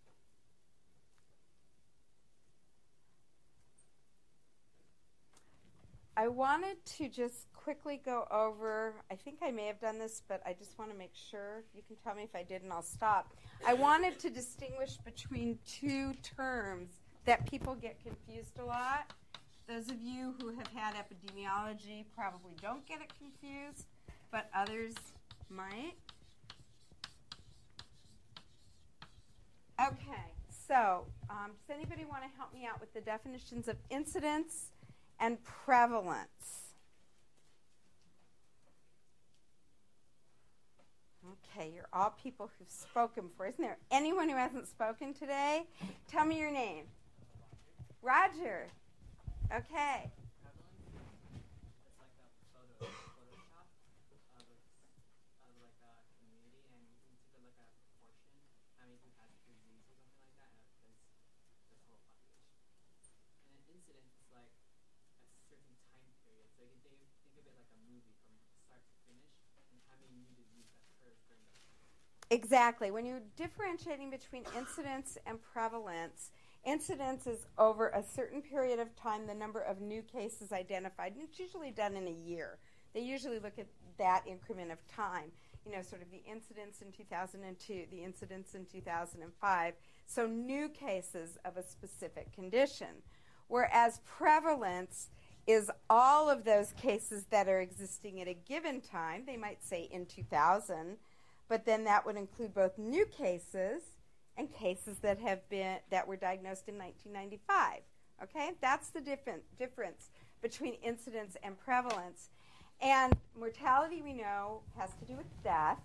S1: I wanted to just quickly go over, I think I may have done this, but I just want to make sure. You can tell me if I did and I'll stop. I wanted to distinguish between two terms that people get confused a lot. Those of you who have had epidemiology probably don't get it confused, but others might. Okay, so um, does anybody want to help me out with the definitions of incidence and prevalence? Okay, you're all people who've spoken before. Isn't there anyone who hasn't spoken today? Tell me your name. Roger. Okay.
S3: It's like a photo, Photoshop of, of like a community, and you can take a look at a proportion, how many people has disease or something like that, and it represents the whole population. And an incident is like a certain time period. So you can think, think of it like a movie from start to finish, and how many new disease that occurs during that time.
S1: Exactly. When you're differentiating between incidence and prevalence, incidence is over a certain period of time, the number of new cases identified, and it's usually done in a year. They usually look at that increment of time, you know, sort of the incidence in two thousand two, the incidence in two thousand five, so new cases of a specific condition. Whereas prevalence is all of those cases that are existing at a given time. They might say in two thousand, but then that would include both new cases and cases that have been that were diagnosed in nineteen ninety-five. Okay, that's the different difference between incidence and prevalence. And mortality, we know, has to do with death,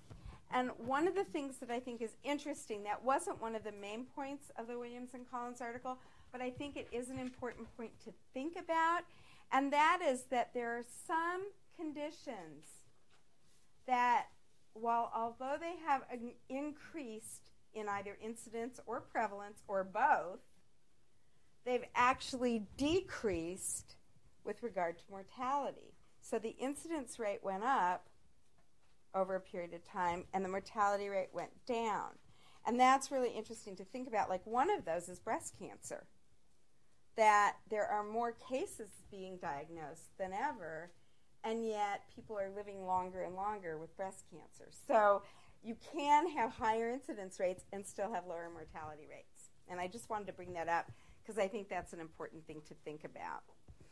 S1: And one of the things that I think is interesting, that wasn't one of the main points of the Williams and Collins article, but I think it is an important point to think about, and that is that there are some conditions that, while although they have an increased in either incidence or prevalence or both, they've actually decreased with regard to mortality. So the incidence rate went up over a period of time, and the mortality rate went down. And that's really interesting to think about. Like, one of those is breast cancer, that there are more cases being diagnosed than ever, and yet people are living longer and longer with breast cancer. So you can have higher incidence rates and still have lower mortality rates. And I just wanted to bring that up because I think that's an important thing to think about.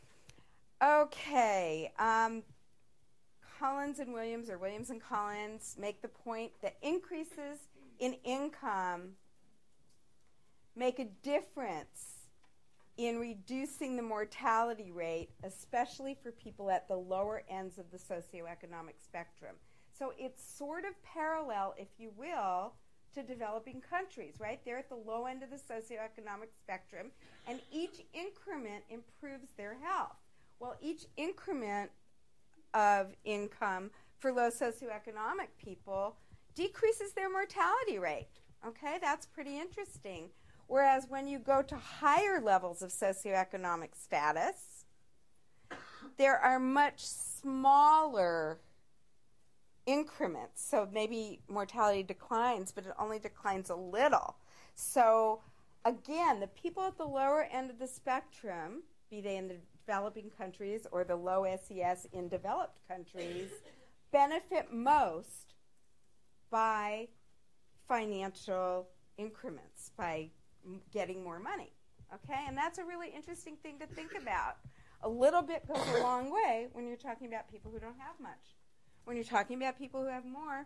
S1: Okay. Um, Collins and Williams, or Williams and Collins, make the point that increases in income make a difference in reducing the mortality rate, especially for people at the lower ends of the socioeconomic spectrum. So it's sort of parallel, if you will, to developing countries, right? They're at the low end of the socioeconomic spectrum, and each increment improves their health. Well, each increment of income for low socioeconomic people decreases their mortality rate. Okay, that's pretty interesting. Whereas when you go to higher levels of socioeconomic status, there are much smaller increments. So maybe mortality declines, but it only declines a little. So again, the people at the lower end of the spectrum, be they in the developing countries or the low S E S in developed countries, benefit most by financial increments, by getting more money. Okay? And that's a really interesting thing to think about. A little bit goes a long way when you're talking about people who don't have much. When you're talking about people who have more,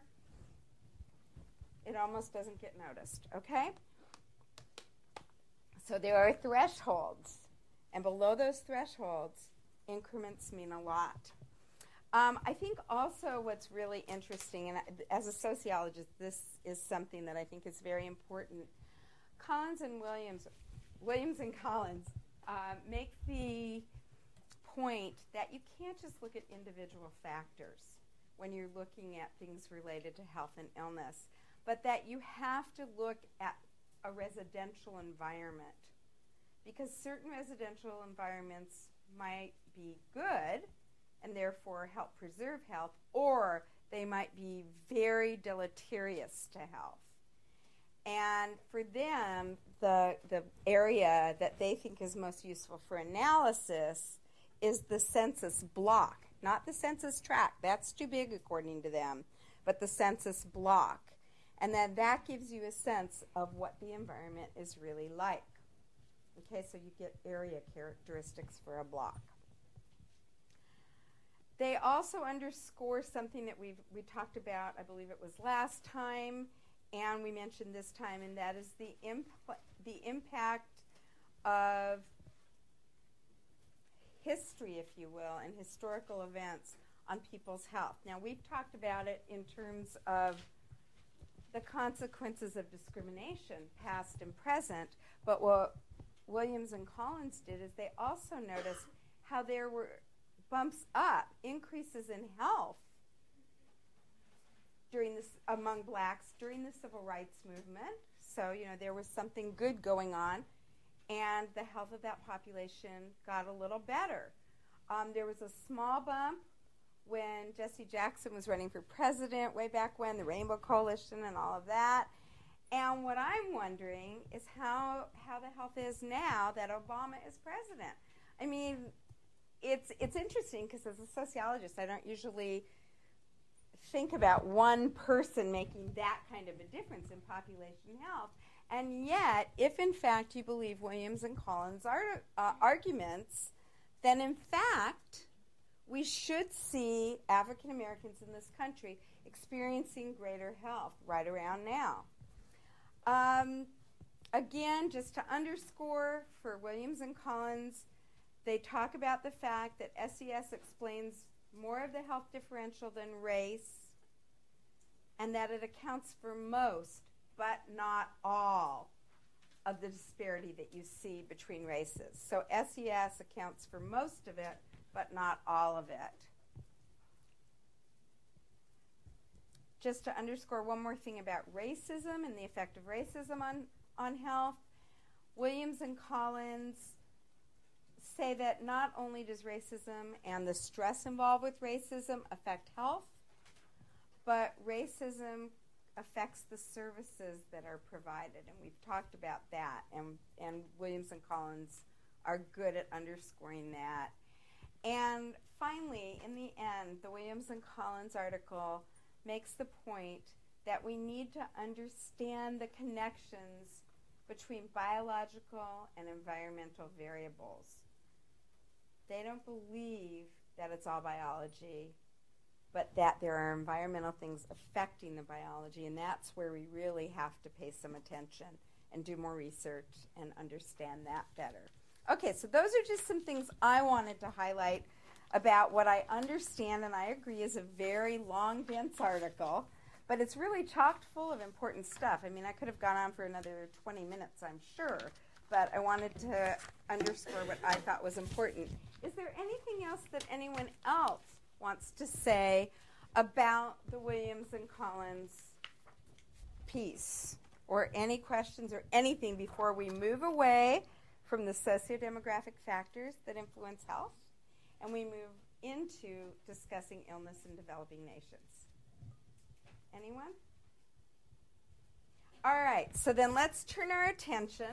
S1: it almost doesn't get noticed. Okay? So there are thresholds. And below those thresholds, increments mean a lot. Um, I think also what's really interesting, and as a sociologist, this is something that I think is very important. Collins and Williams, Williams and Collins uh, make the point that you can't just look at individual factors when you're looking at things related to health and illness, but that you have to look at a residential environment, because certain residential environments might be good and therefore help preserve health, or they might be very deleterious to health. And for them, the, the area that they think is most useful for analysis is the census block, not the census tract. That's too big according to them, but the census block. And then that gives you a sense of what the environment is really like. Okay, so you get area characteristics for a block. They also underscore something that we've we talked about, I believe it was last time, and we mentioned this time, and that is the imp- the impact of history, if you will, and historical events on people's health. Now, we've talked about it in terms of the consequences of discrimination, past and present, but what Williams and Collins did is they also noticed how there were bumps up, increases in health during this among blacks during the civil rights movement. So, you know, there was something good going on, and the health of that population got a little better. Um, there was a small bump when Jesse Jackson was running for president way back when, the Rainbow Coalition and all of that. And what I'm wondering is how how the health is now that Obama is president. I mean, it's it's interesting because as a sociologist, I don't usually think about one person making that kind of a difference in population health. And yet, if in fact you believe Williams and Collins' are, uh, arguments, then in fact we should see African Americans in this country experiencing greater health right around now. Um, again, just to underscore for Williams and Collins, they talk about the fact that S E S explains more of the health differential than race, and that it accounts for most, but not all, of the disparity that you see between races. So S E S accounts for most of it, but not all of it. Just to underscore one more thing about racism and the effect of racism on, on health, Williams and Collins say that not only does racism and the stress involved with racism affect health, but racism affects the services that are provided, and we've talked about that, and, and Williams and Collins are good at underscoring that. And finally, in the end, the Williams and Collins article makes the point that we need to understand the connections between biological and environmental variables. They don't believe that it's all biology, but that there are environmental things affecting the biology, and that's where we really have to pay some attention and do more research and understand that better. Okay, so those are just some things I wanted to highlight about what I understand and I agree is a very long, dense article, but it's really chocked full of important stuff. I mean, I could have gone on for another twenty minutes, I'm sure, but I wanted to underscore what I thought was important. Is there anything else that anyone else wants to say about the Williams and Collins piece, or any questions or anything before we move away from the sociodemographic factors that influence health and we move into discussing illness in developing nations? Anyone? All right, so then let's turn our attention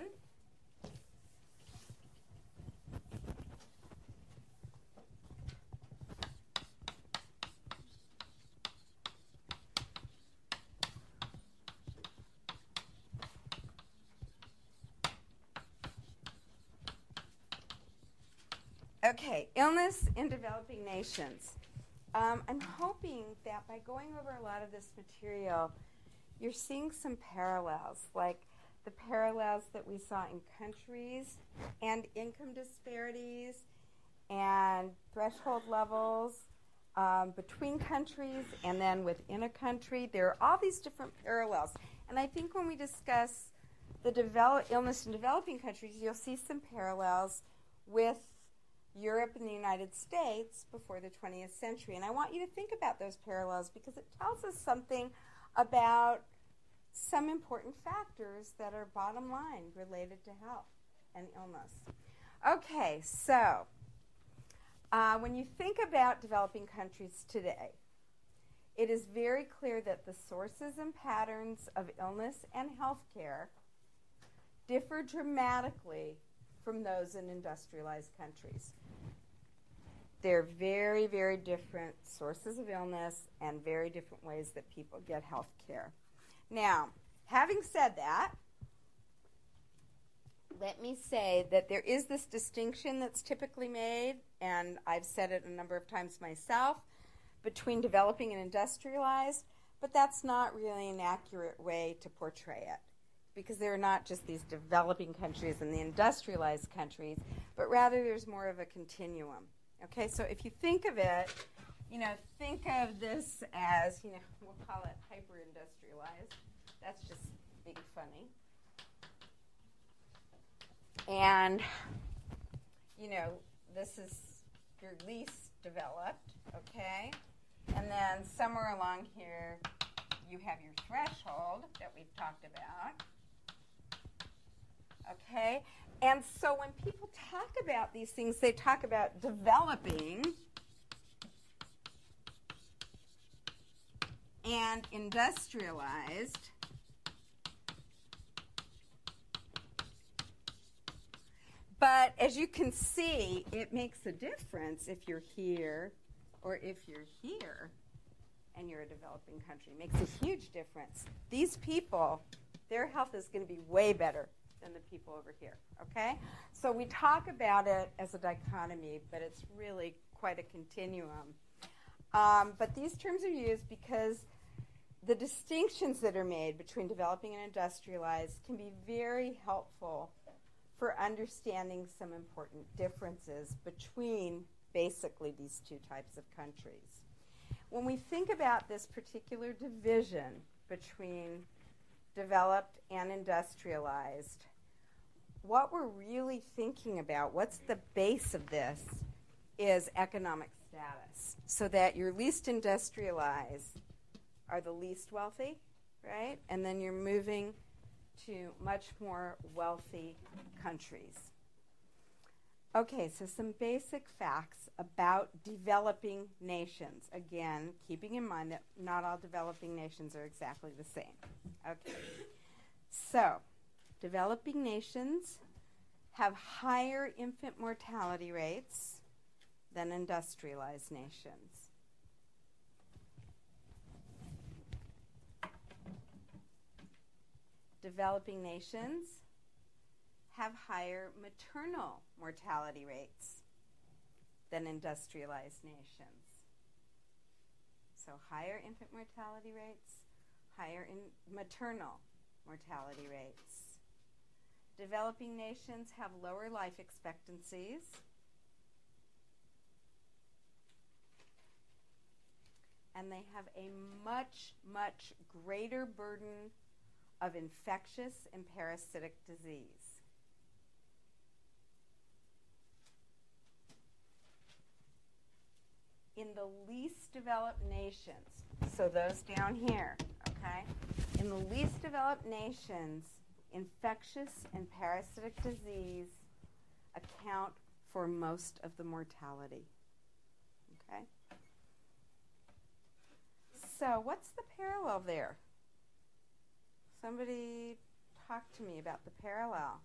S1: Okay, illness in developing nations. Um, I'm hoping that by going over a lot of this material, you're seeing some parallels, like the parallels that we saw in countries and income disparities and threshold levels um, between countries and then within a country. There are all these different parallels. And I think when we discuss the develop, illness in developing countries, you'll see some parallels with Europe and the United States before the twentieth century. And I want you to think about those parallels because it tells us something about some important factors that are bottom line related to health and illness. Okay, so uh, when you think about developing countries today, it is very clear that the sources and patterns of illness and health care differ dramatically from those in industrialized countries. They're very, very different sources of illness and very different ways that people get health care. Now, having said that, let me say that there is this distinction that's typically made, and I've said it a number of times myself, between developing and industrialized, but that's not really an accurate way to portray it, because there are not just these developing countries and the industrialized countries, but rather there's more of a continuum. Okay, so if you think of it, you know, think of this as, you know, we'll call it hyper-industrialized. That's just being funny. And, you know, this is your least developed, okay? And then somewhere along here, you have your threshold that we've talked about. Okay? And so when people talk about these things, they talk about developing and industrialized. But as you can see, it makes a difference if you're here or if you're here and you're a developing country. It makes a huge difference. These people, their health is going to be way better than the people over here, okay? So we talk about it as a dichotomy, but it's really quite a continuum. Um, but these terms are used because the distinctions that are made between developing and industrialized can be very helpful for understanding some important differences between basically these two types of countries. when we think about this particular division between developed and industrialized, what we're really thinking about, what's the base of this, is economic status. So that your least industrialized are the least wealthy, right? And then you're moving to much more wealthy countries. Okay, so some basic facts about developing nations. Again, keeping in mind that not all developing nations are exactly the same. Okay, so developing nations have higher infant mortality rates than industrialized nations. Developing nations have higher maternal mortality rates than industrialized nations. So higher infant mortality rates, higher in maternal mortality rates. Developing nations have lower life expectancies. And they have a much, much greater burden of infectious and parasitic disease. In the least developed nations, so those down here, okay? In the least developed nations, infectious and parasitic disease account for most of the mortality, okay? So what's the parallel there? Somebody talk to me about the parallel.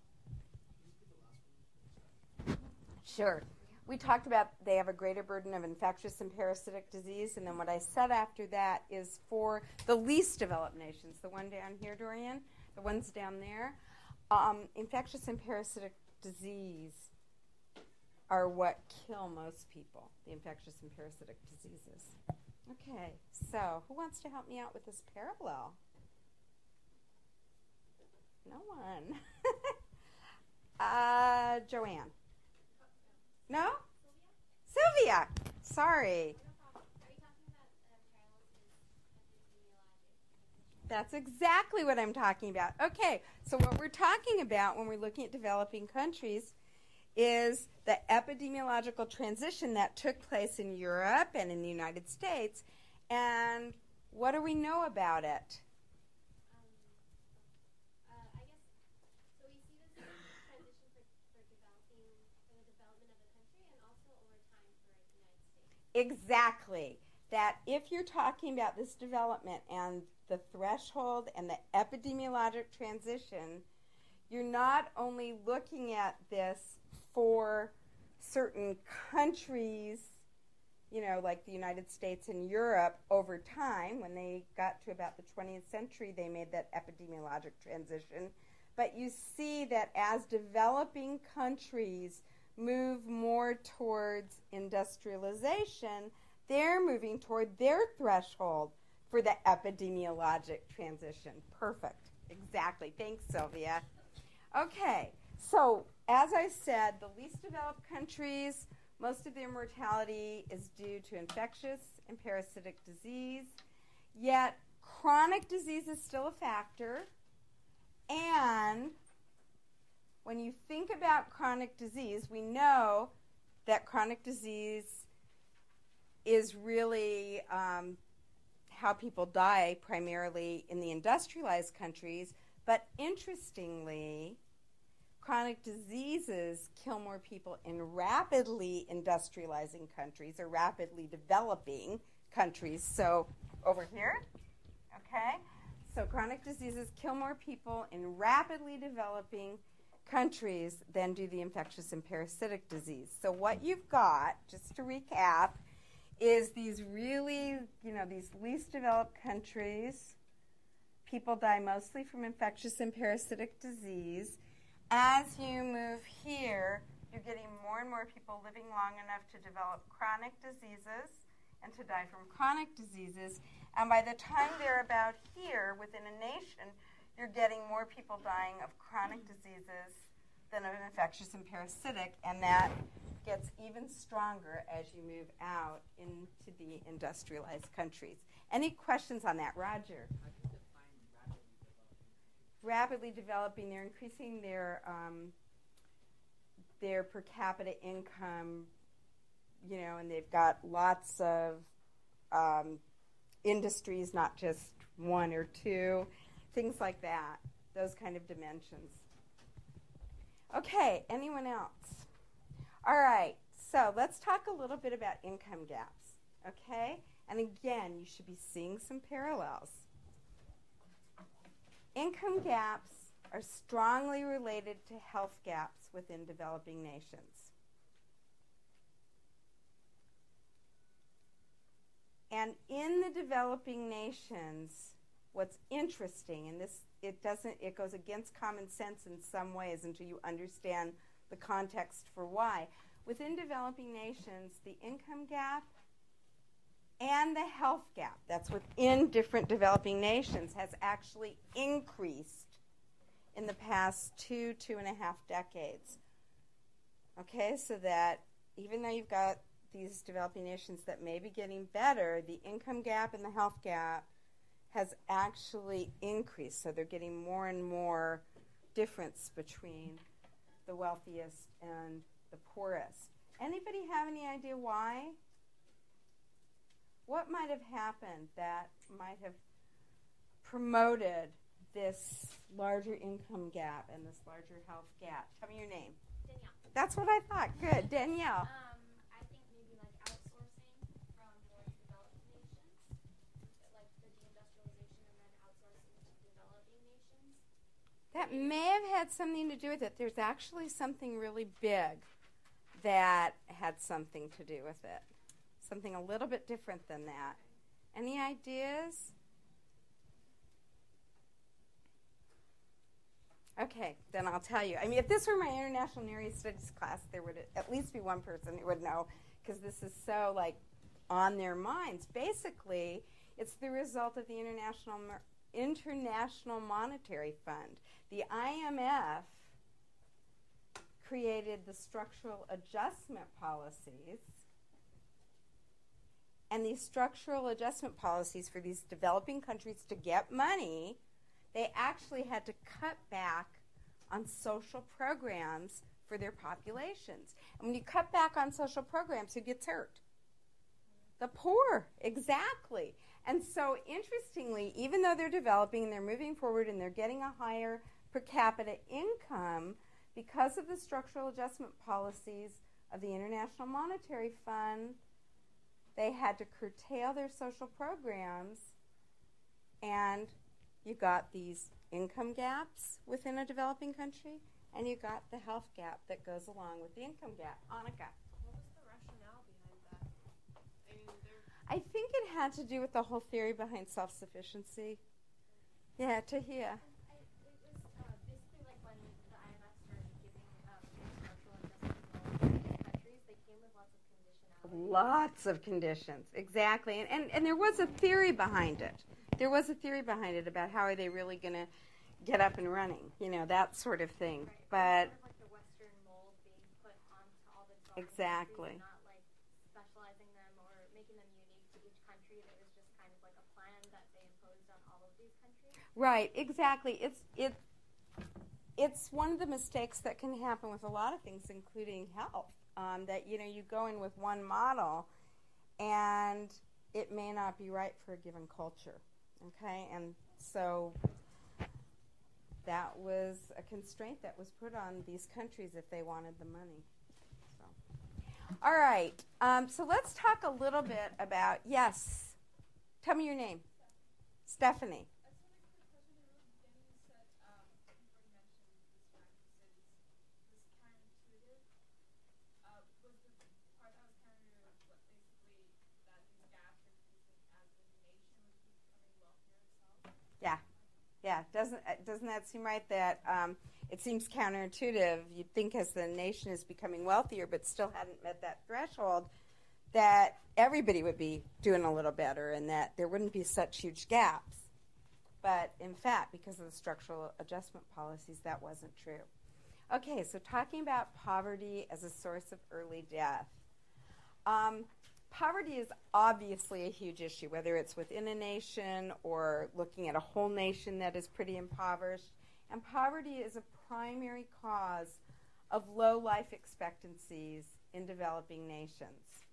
S1: Sure. We talked about they have a greater burden of infectious and parasitic disease, and then what I said after that is for the least developed nations, the one down here, Dorian, the ones down there, um, infectious and parasitic disease are what kill most people, the infectious and parasitic diseases. Okay, so who wants to help me out with this parallel? No one. uh, Joanne. No? Sylvia. Sylvia. Sorry. That's exactly what I'm talking about. Okay, so what we're talking about when we're looking at developing countries is the epidemiological transition that took place in Europe and in the United States. And what do we know about it?
S5: Um, uh, I guess, so we see this transition for, for developing, for the development of the country and also over time for the United States.
S1: Exactly. That if you're talking about this development and the threshold and the epidemiologic transition, you're not only looking at this for certain countries, you know, like the United States and Europe over time. When they got to about the twentieth century, they made that epidemiologic transition. But you see that as developing countries move more towards industrialization, they're moving toward their threshold for the epidemiologic transition. Perfect. Exactly. Thanks, Sylvia. Okay. So, as I said, the least developed countries, most of their mortality is due to infectious and parasitic disease. Yet, chronic disease is still a factor. And when you think about chronic disease, we know that chronic disease is really um, how people die primarily in the industrialized countries. But interestingly, chronic diseases kill more people in rapidly industrializing countries or rapidly developing countries. So over here, okay? So chronic diseases kill more people in rapidly developing countries than do the infectious and parasitic disease. So what you've got, just to recap, is these really, you know, these least developed countries, people die mostly from infectious and parasitic disease. As you move here, you're getting more and more people living long enough to develop chronic diseases and to die from chronic diseases. And by the time they're about here within a nation, you're getting more people dying of chronic diseases than of infectious and parasitic. And that gets even stronger as you move out into the industrialized countries. Any questions on that, Roger?
S3: How do you define rapidly developing?
S1: Rapidly developing, they're increasing their um, their per capita income, you know, and they've got lots of um, industries, not just one or two, things like that, those kind of dimensions. Okay, anyone else? All right, so let's talk a little bit about income gaps, okay? And again, you should be seeing some parallels. Income gaps are strongly related to health gaps within developing nations. And in the developing nations, what's interesting, and this it doesn't it goes against common sense in some ways until you understand the context for why. Within developing nations, the income gap and the health gap that's within different developing nations has actually increased in the past two, two and a half decades. Okay, so that even though you've got these developing nations that may be getting better, the income gap and the health gap has actually increased. So they're getting more and more difference between the wealthiest and the poorest. Anybody have any idea why? What might have happened that might have promoted this larger income gap and this larger health gap? Tell me your name.
S5: Danielle.
S1: That's what I thought. Good. Danielle.
S5: Um, I think maybe like outsourcing from more developed nations, like the deindustrialization and then outsourcing to developing nations.
S1: That may have had something to do with it. There's actually something really big that had something to do with it. Something a little bit different than that. Any ideas? Okay, then I'll tell you. I mean, if this were my International Near East Studies class, there would at least be one person who would know, because this is so, like, on their minds. Basically, it's the result of the International International Monetary Fund. The I M F created the structural adjustment policies, and these structural adjustment policies for these developing countries to get money, they actually had to cut back on social programs for their populations. And when you cut back on social programs, who gets hurt? The poor, exactly. And so, interestingly, even though they're developing and they're moving forward and they're getting a higher per capita income, because of the structural adjustment policies of the International Monetary Fund, they had to curtail their social programs, and you got these income gaps within a developing country, and you got the health gap that goes along with the income gap. Annika.
S4: What was the rationale behind that? I mean, they're
S1: I think it had to do with the whole theory behind self-sufficiency. Yeah, Tahia.
S5: I, it was uh, basically like when the I M F started giving um, structural adjustment loans to countries, they came with lots of conditionality.
S1: Lots of conditions, exactly. And, and, and there was a theory behind it. There was a theory behind it about how are they really going to get up and running, you know, that sort of thing.
S5: Right.
S1: But
S5: Sort of like the Western mold being put onto all the developing
S1: exactly.
S5: countries, not like specializing them or making them unique to each country. There was just kind of like a plan that they imposed on all of these countries.
S1: Right, exactly. It's it. It's one of the mistakes that can happen with a lot of things, including health. Um, that you know you go in with one model, and it may not be right for a given culture. Okay, and so that was a constraint that was put on these countries if they wanted the money. So, all right. Um, so let's talk a little bit about yes. Tell me your name, Stephanie. Yeah, yeah. Doesn't doesn't that seem right? That um, it seems counterintuitive. You'd think as the nation is becoming wealthier, but still hadn't met that threshold, that everybody would be doing a little better, and that there wouldn't be such huge gaps. But in fact, because of the structural adjustment policies, that wasn't true. Okay, so talking about poverty as a source of early death. Um, poverty is obviously a huge issue, whether it's within a nation or looking at a whole nation that is pretty impoverished. And poverty is a primary cause of low life expectancies in developing nations.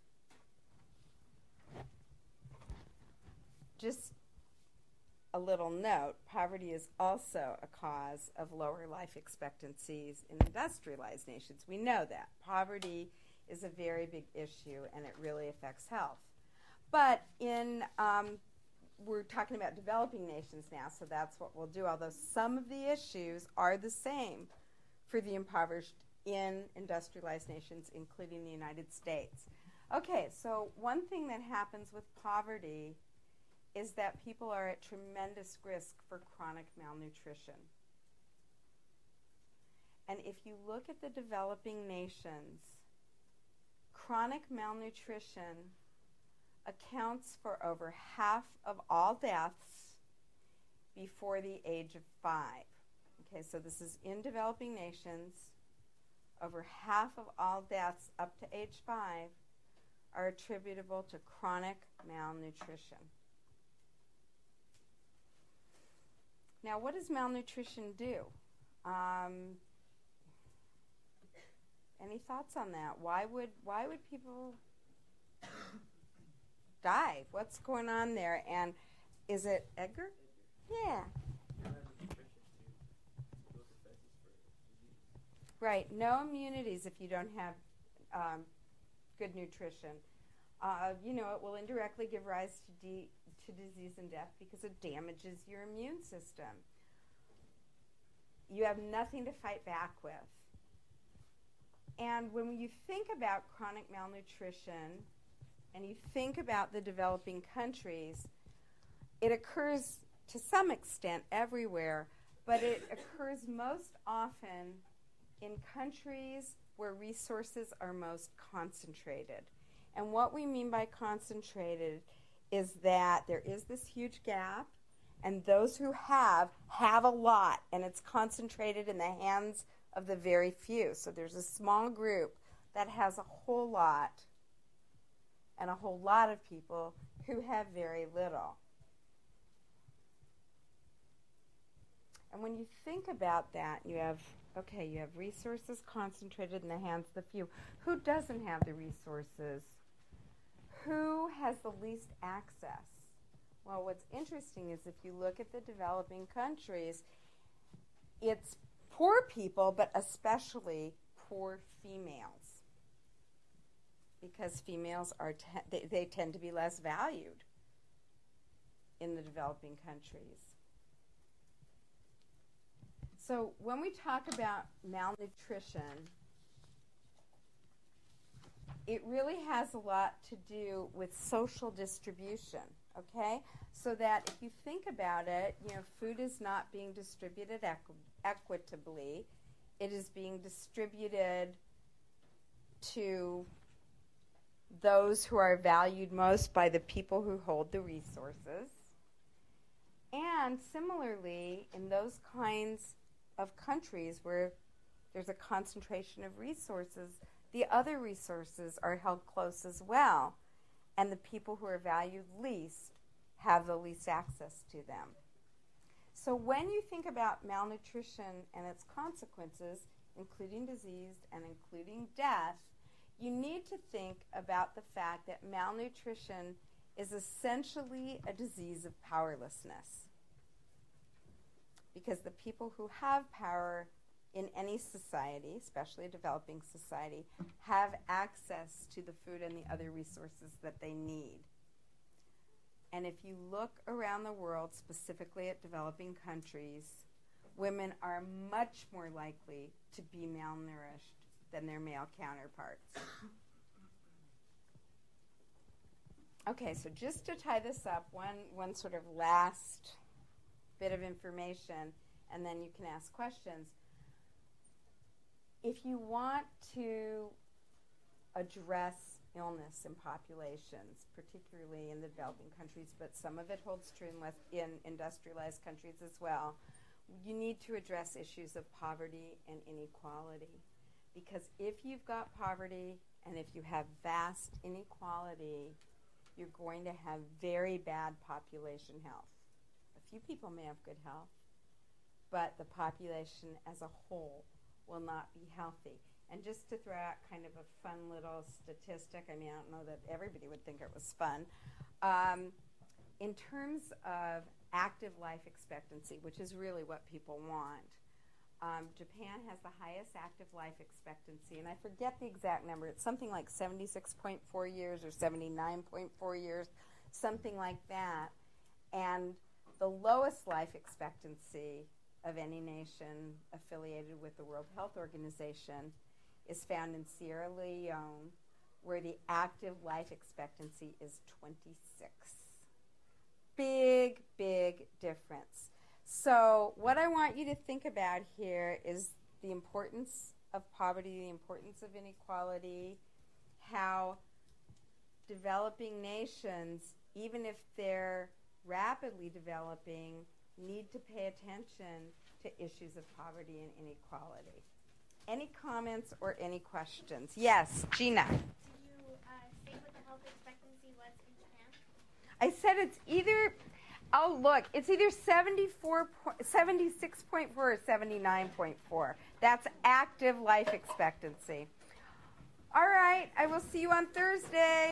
S1: Just a little note, poverty is also a cause of lower life expectancies in industrialized nations. We know that. Poverty is a very big issue, and it really affects health. But in, um, we're talking about developing nations now, so that's what we'll do, although some of the issues are the same for the impoverished in industrialized nations, including the United States. Okay, so one thing that happens with poverty is that people are at tremendous risk for chronic malnutrition. And if you look at the developing nations, chronic malnutrition accounts for over half of all deaths before the age of five. Okay, so this is in developing nations. Over half of all deaths up to age five are attributable to chronic malnutrition. Now, what does malnutrition do? Um, any thoughts on that? Why would why would people die? What's going on there? And is it Edgar? Yeah. Right. No immunities if you don't have um, good nutrition. Uh, you know, it will indirectly give rise to de- to disease and death because it damages your immune system. You have nothing to fight back with. And when you think about chronic malnutrition and you think about the developing countries, it occurs to some extent everywhere, but it occurs most often in countries where resources are most concentrated. And what we mean by concentrated is that there is this huge gap, and those who have, have a lot, and it's concentrated in the hands of the very few. So there's a small group that has a whole lot, and a whole lot of people who have very little. And when you think about that, you have, okay, you have resources concentrated in the hands of the few. Who doesn't have the resources? Who has the least access? Well, what's interesting is if you look at the developing countries, it's poor people, but especially poor females. Because females are te- they, they tend to be less valued in the developing countries. So when we talk about malnutrition, it really has a lot to do with social distribution, okay? So that if you think about it, you know, food is not being distributed equ- equitably. It is being distributed to those who are valued most by the people who hold the resources. And similarly, in those kinds of countries where there's a concentration of resources, the other resources are held close as well, and the people who are valued least have the least access to them. So when you think about malnutrition and its consequences, including disease and including death, you need to think about the fact that malnutrition is essentially a disease of powerlessness. Because the people who have power in any society, especially a developing society, have access to the food and the other resources that they need. And if you look around the world, specifically at developing countries, women are much more likely to be malnourished than their male counterparts. Okay, so just to tie this up, one, one sort of last bit of information, and then you can ask questions. If you want to address illness in populations, particularly in the developing countries, but some of it holds true in, less, in industrialized countries as well, you need to address issues of poverty and inequality. Because if you've got poverty and if you have vast inequality, you're going to have very bad population health. A few people may have good health, but the population as a whole will not be healthy. And just to throw out kind of a fun little statistic, I mean, I don't know that everybody would think it was fun. Um, in terms of active life expectancy, which is really what people want, um, Japan has the highest active life expectancy, and I forget the exact number. It's something like seventy-six point four years or seventy-nine point four years, something like that. And the lowest life expectancy of any nation affiliated with the World Health Organization is found in Sierra Leone, where the active life expectancy is twenty-six. Big, big difference. So what I want you to think about here is the importance of poverty, the importance of inequality, how developing nations, even if they're rapidly developing, need to pay attention to issues of poverty and inequality. Any comments or any questions? Yes, Gina.
S2: Did you uh, say what the health expectancy was in Japan?
S1: I said it's either, oh look, it's either seventy-four, seventy-six point four or seventy-nine point four. That's active life expectancy. All right, I will see you on Thursday.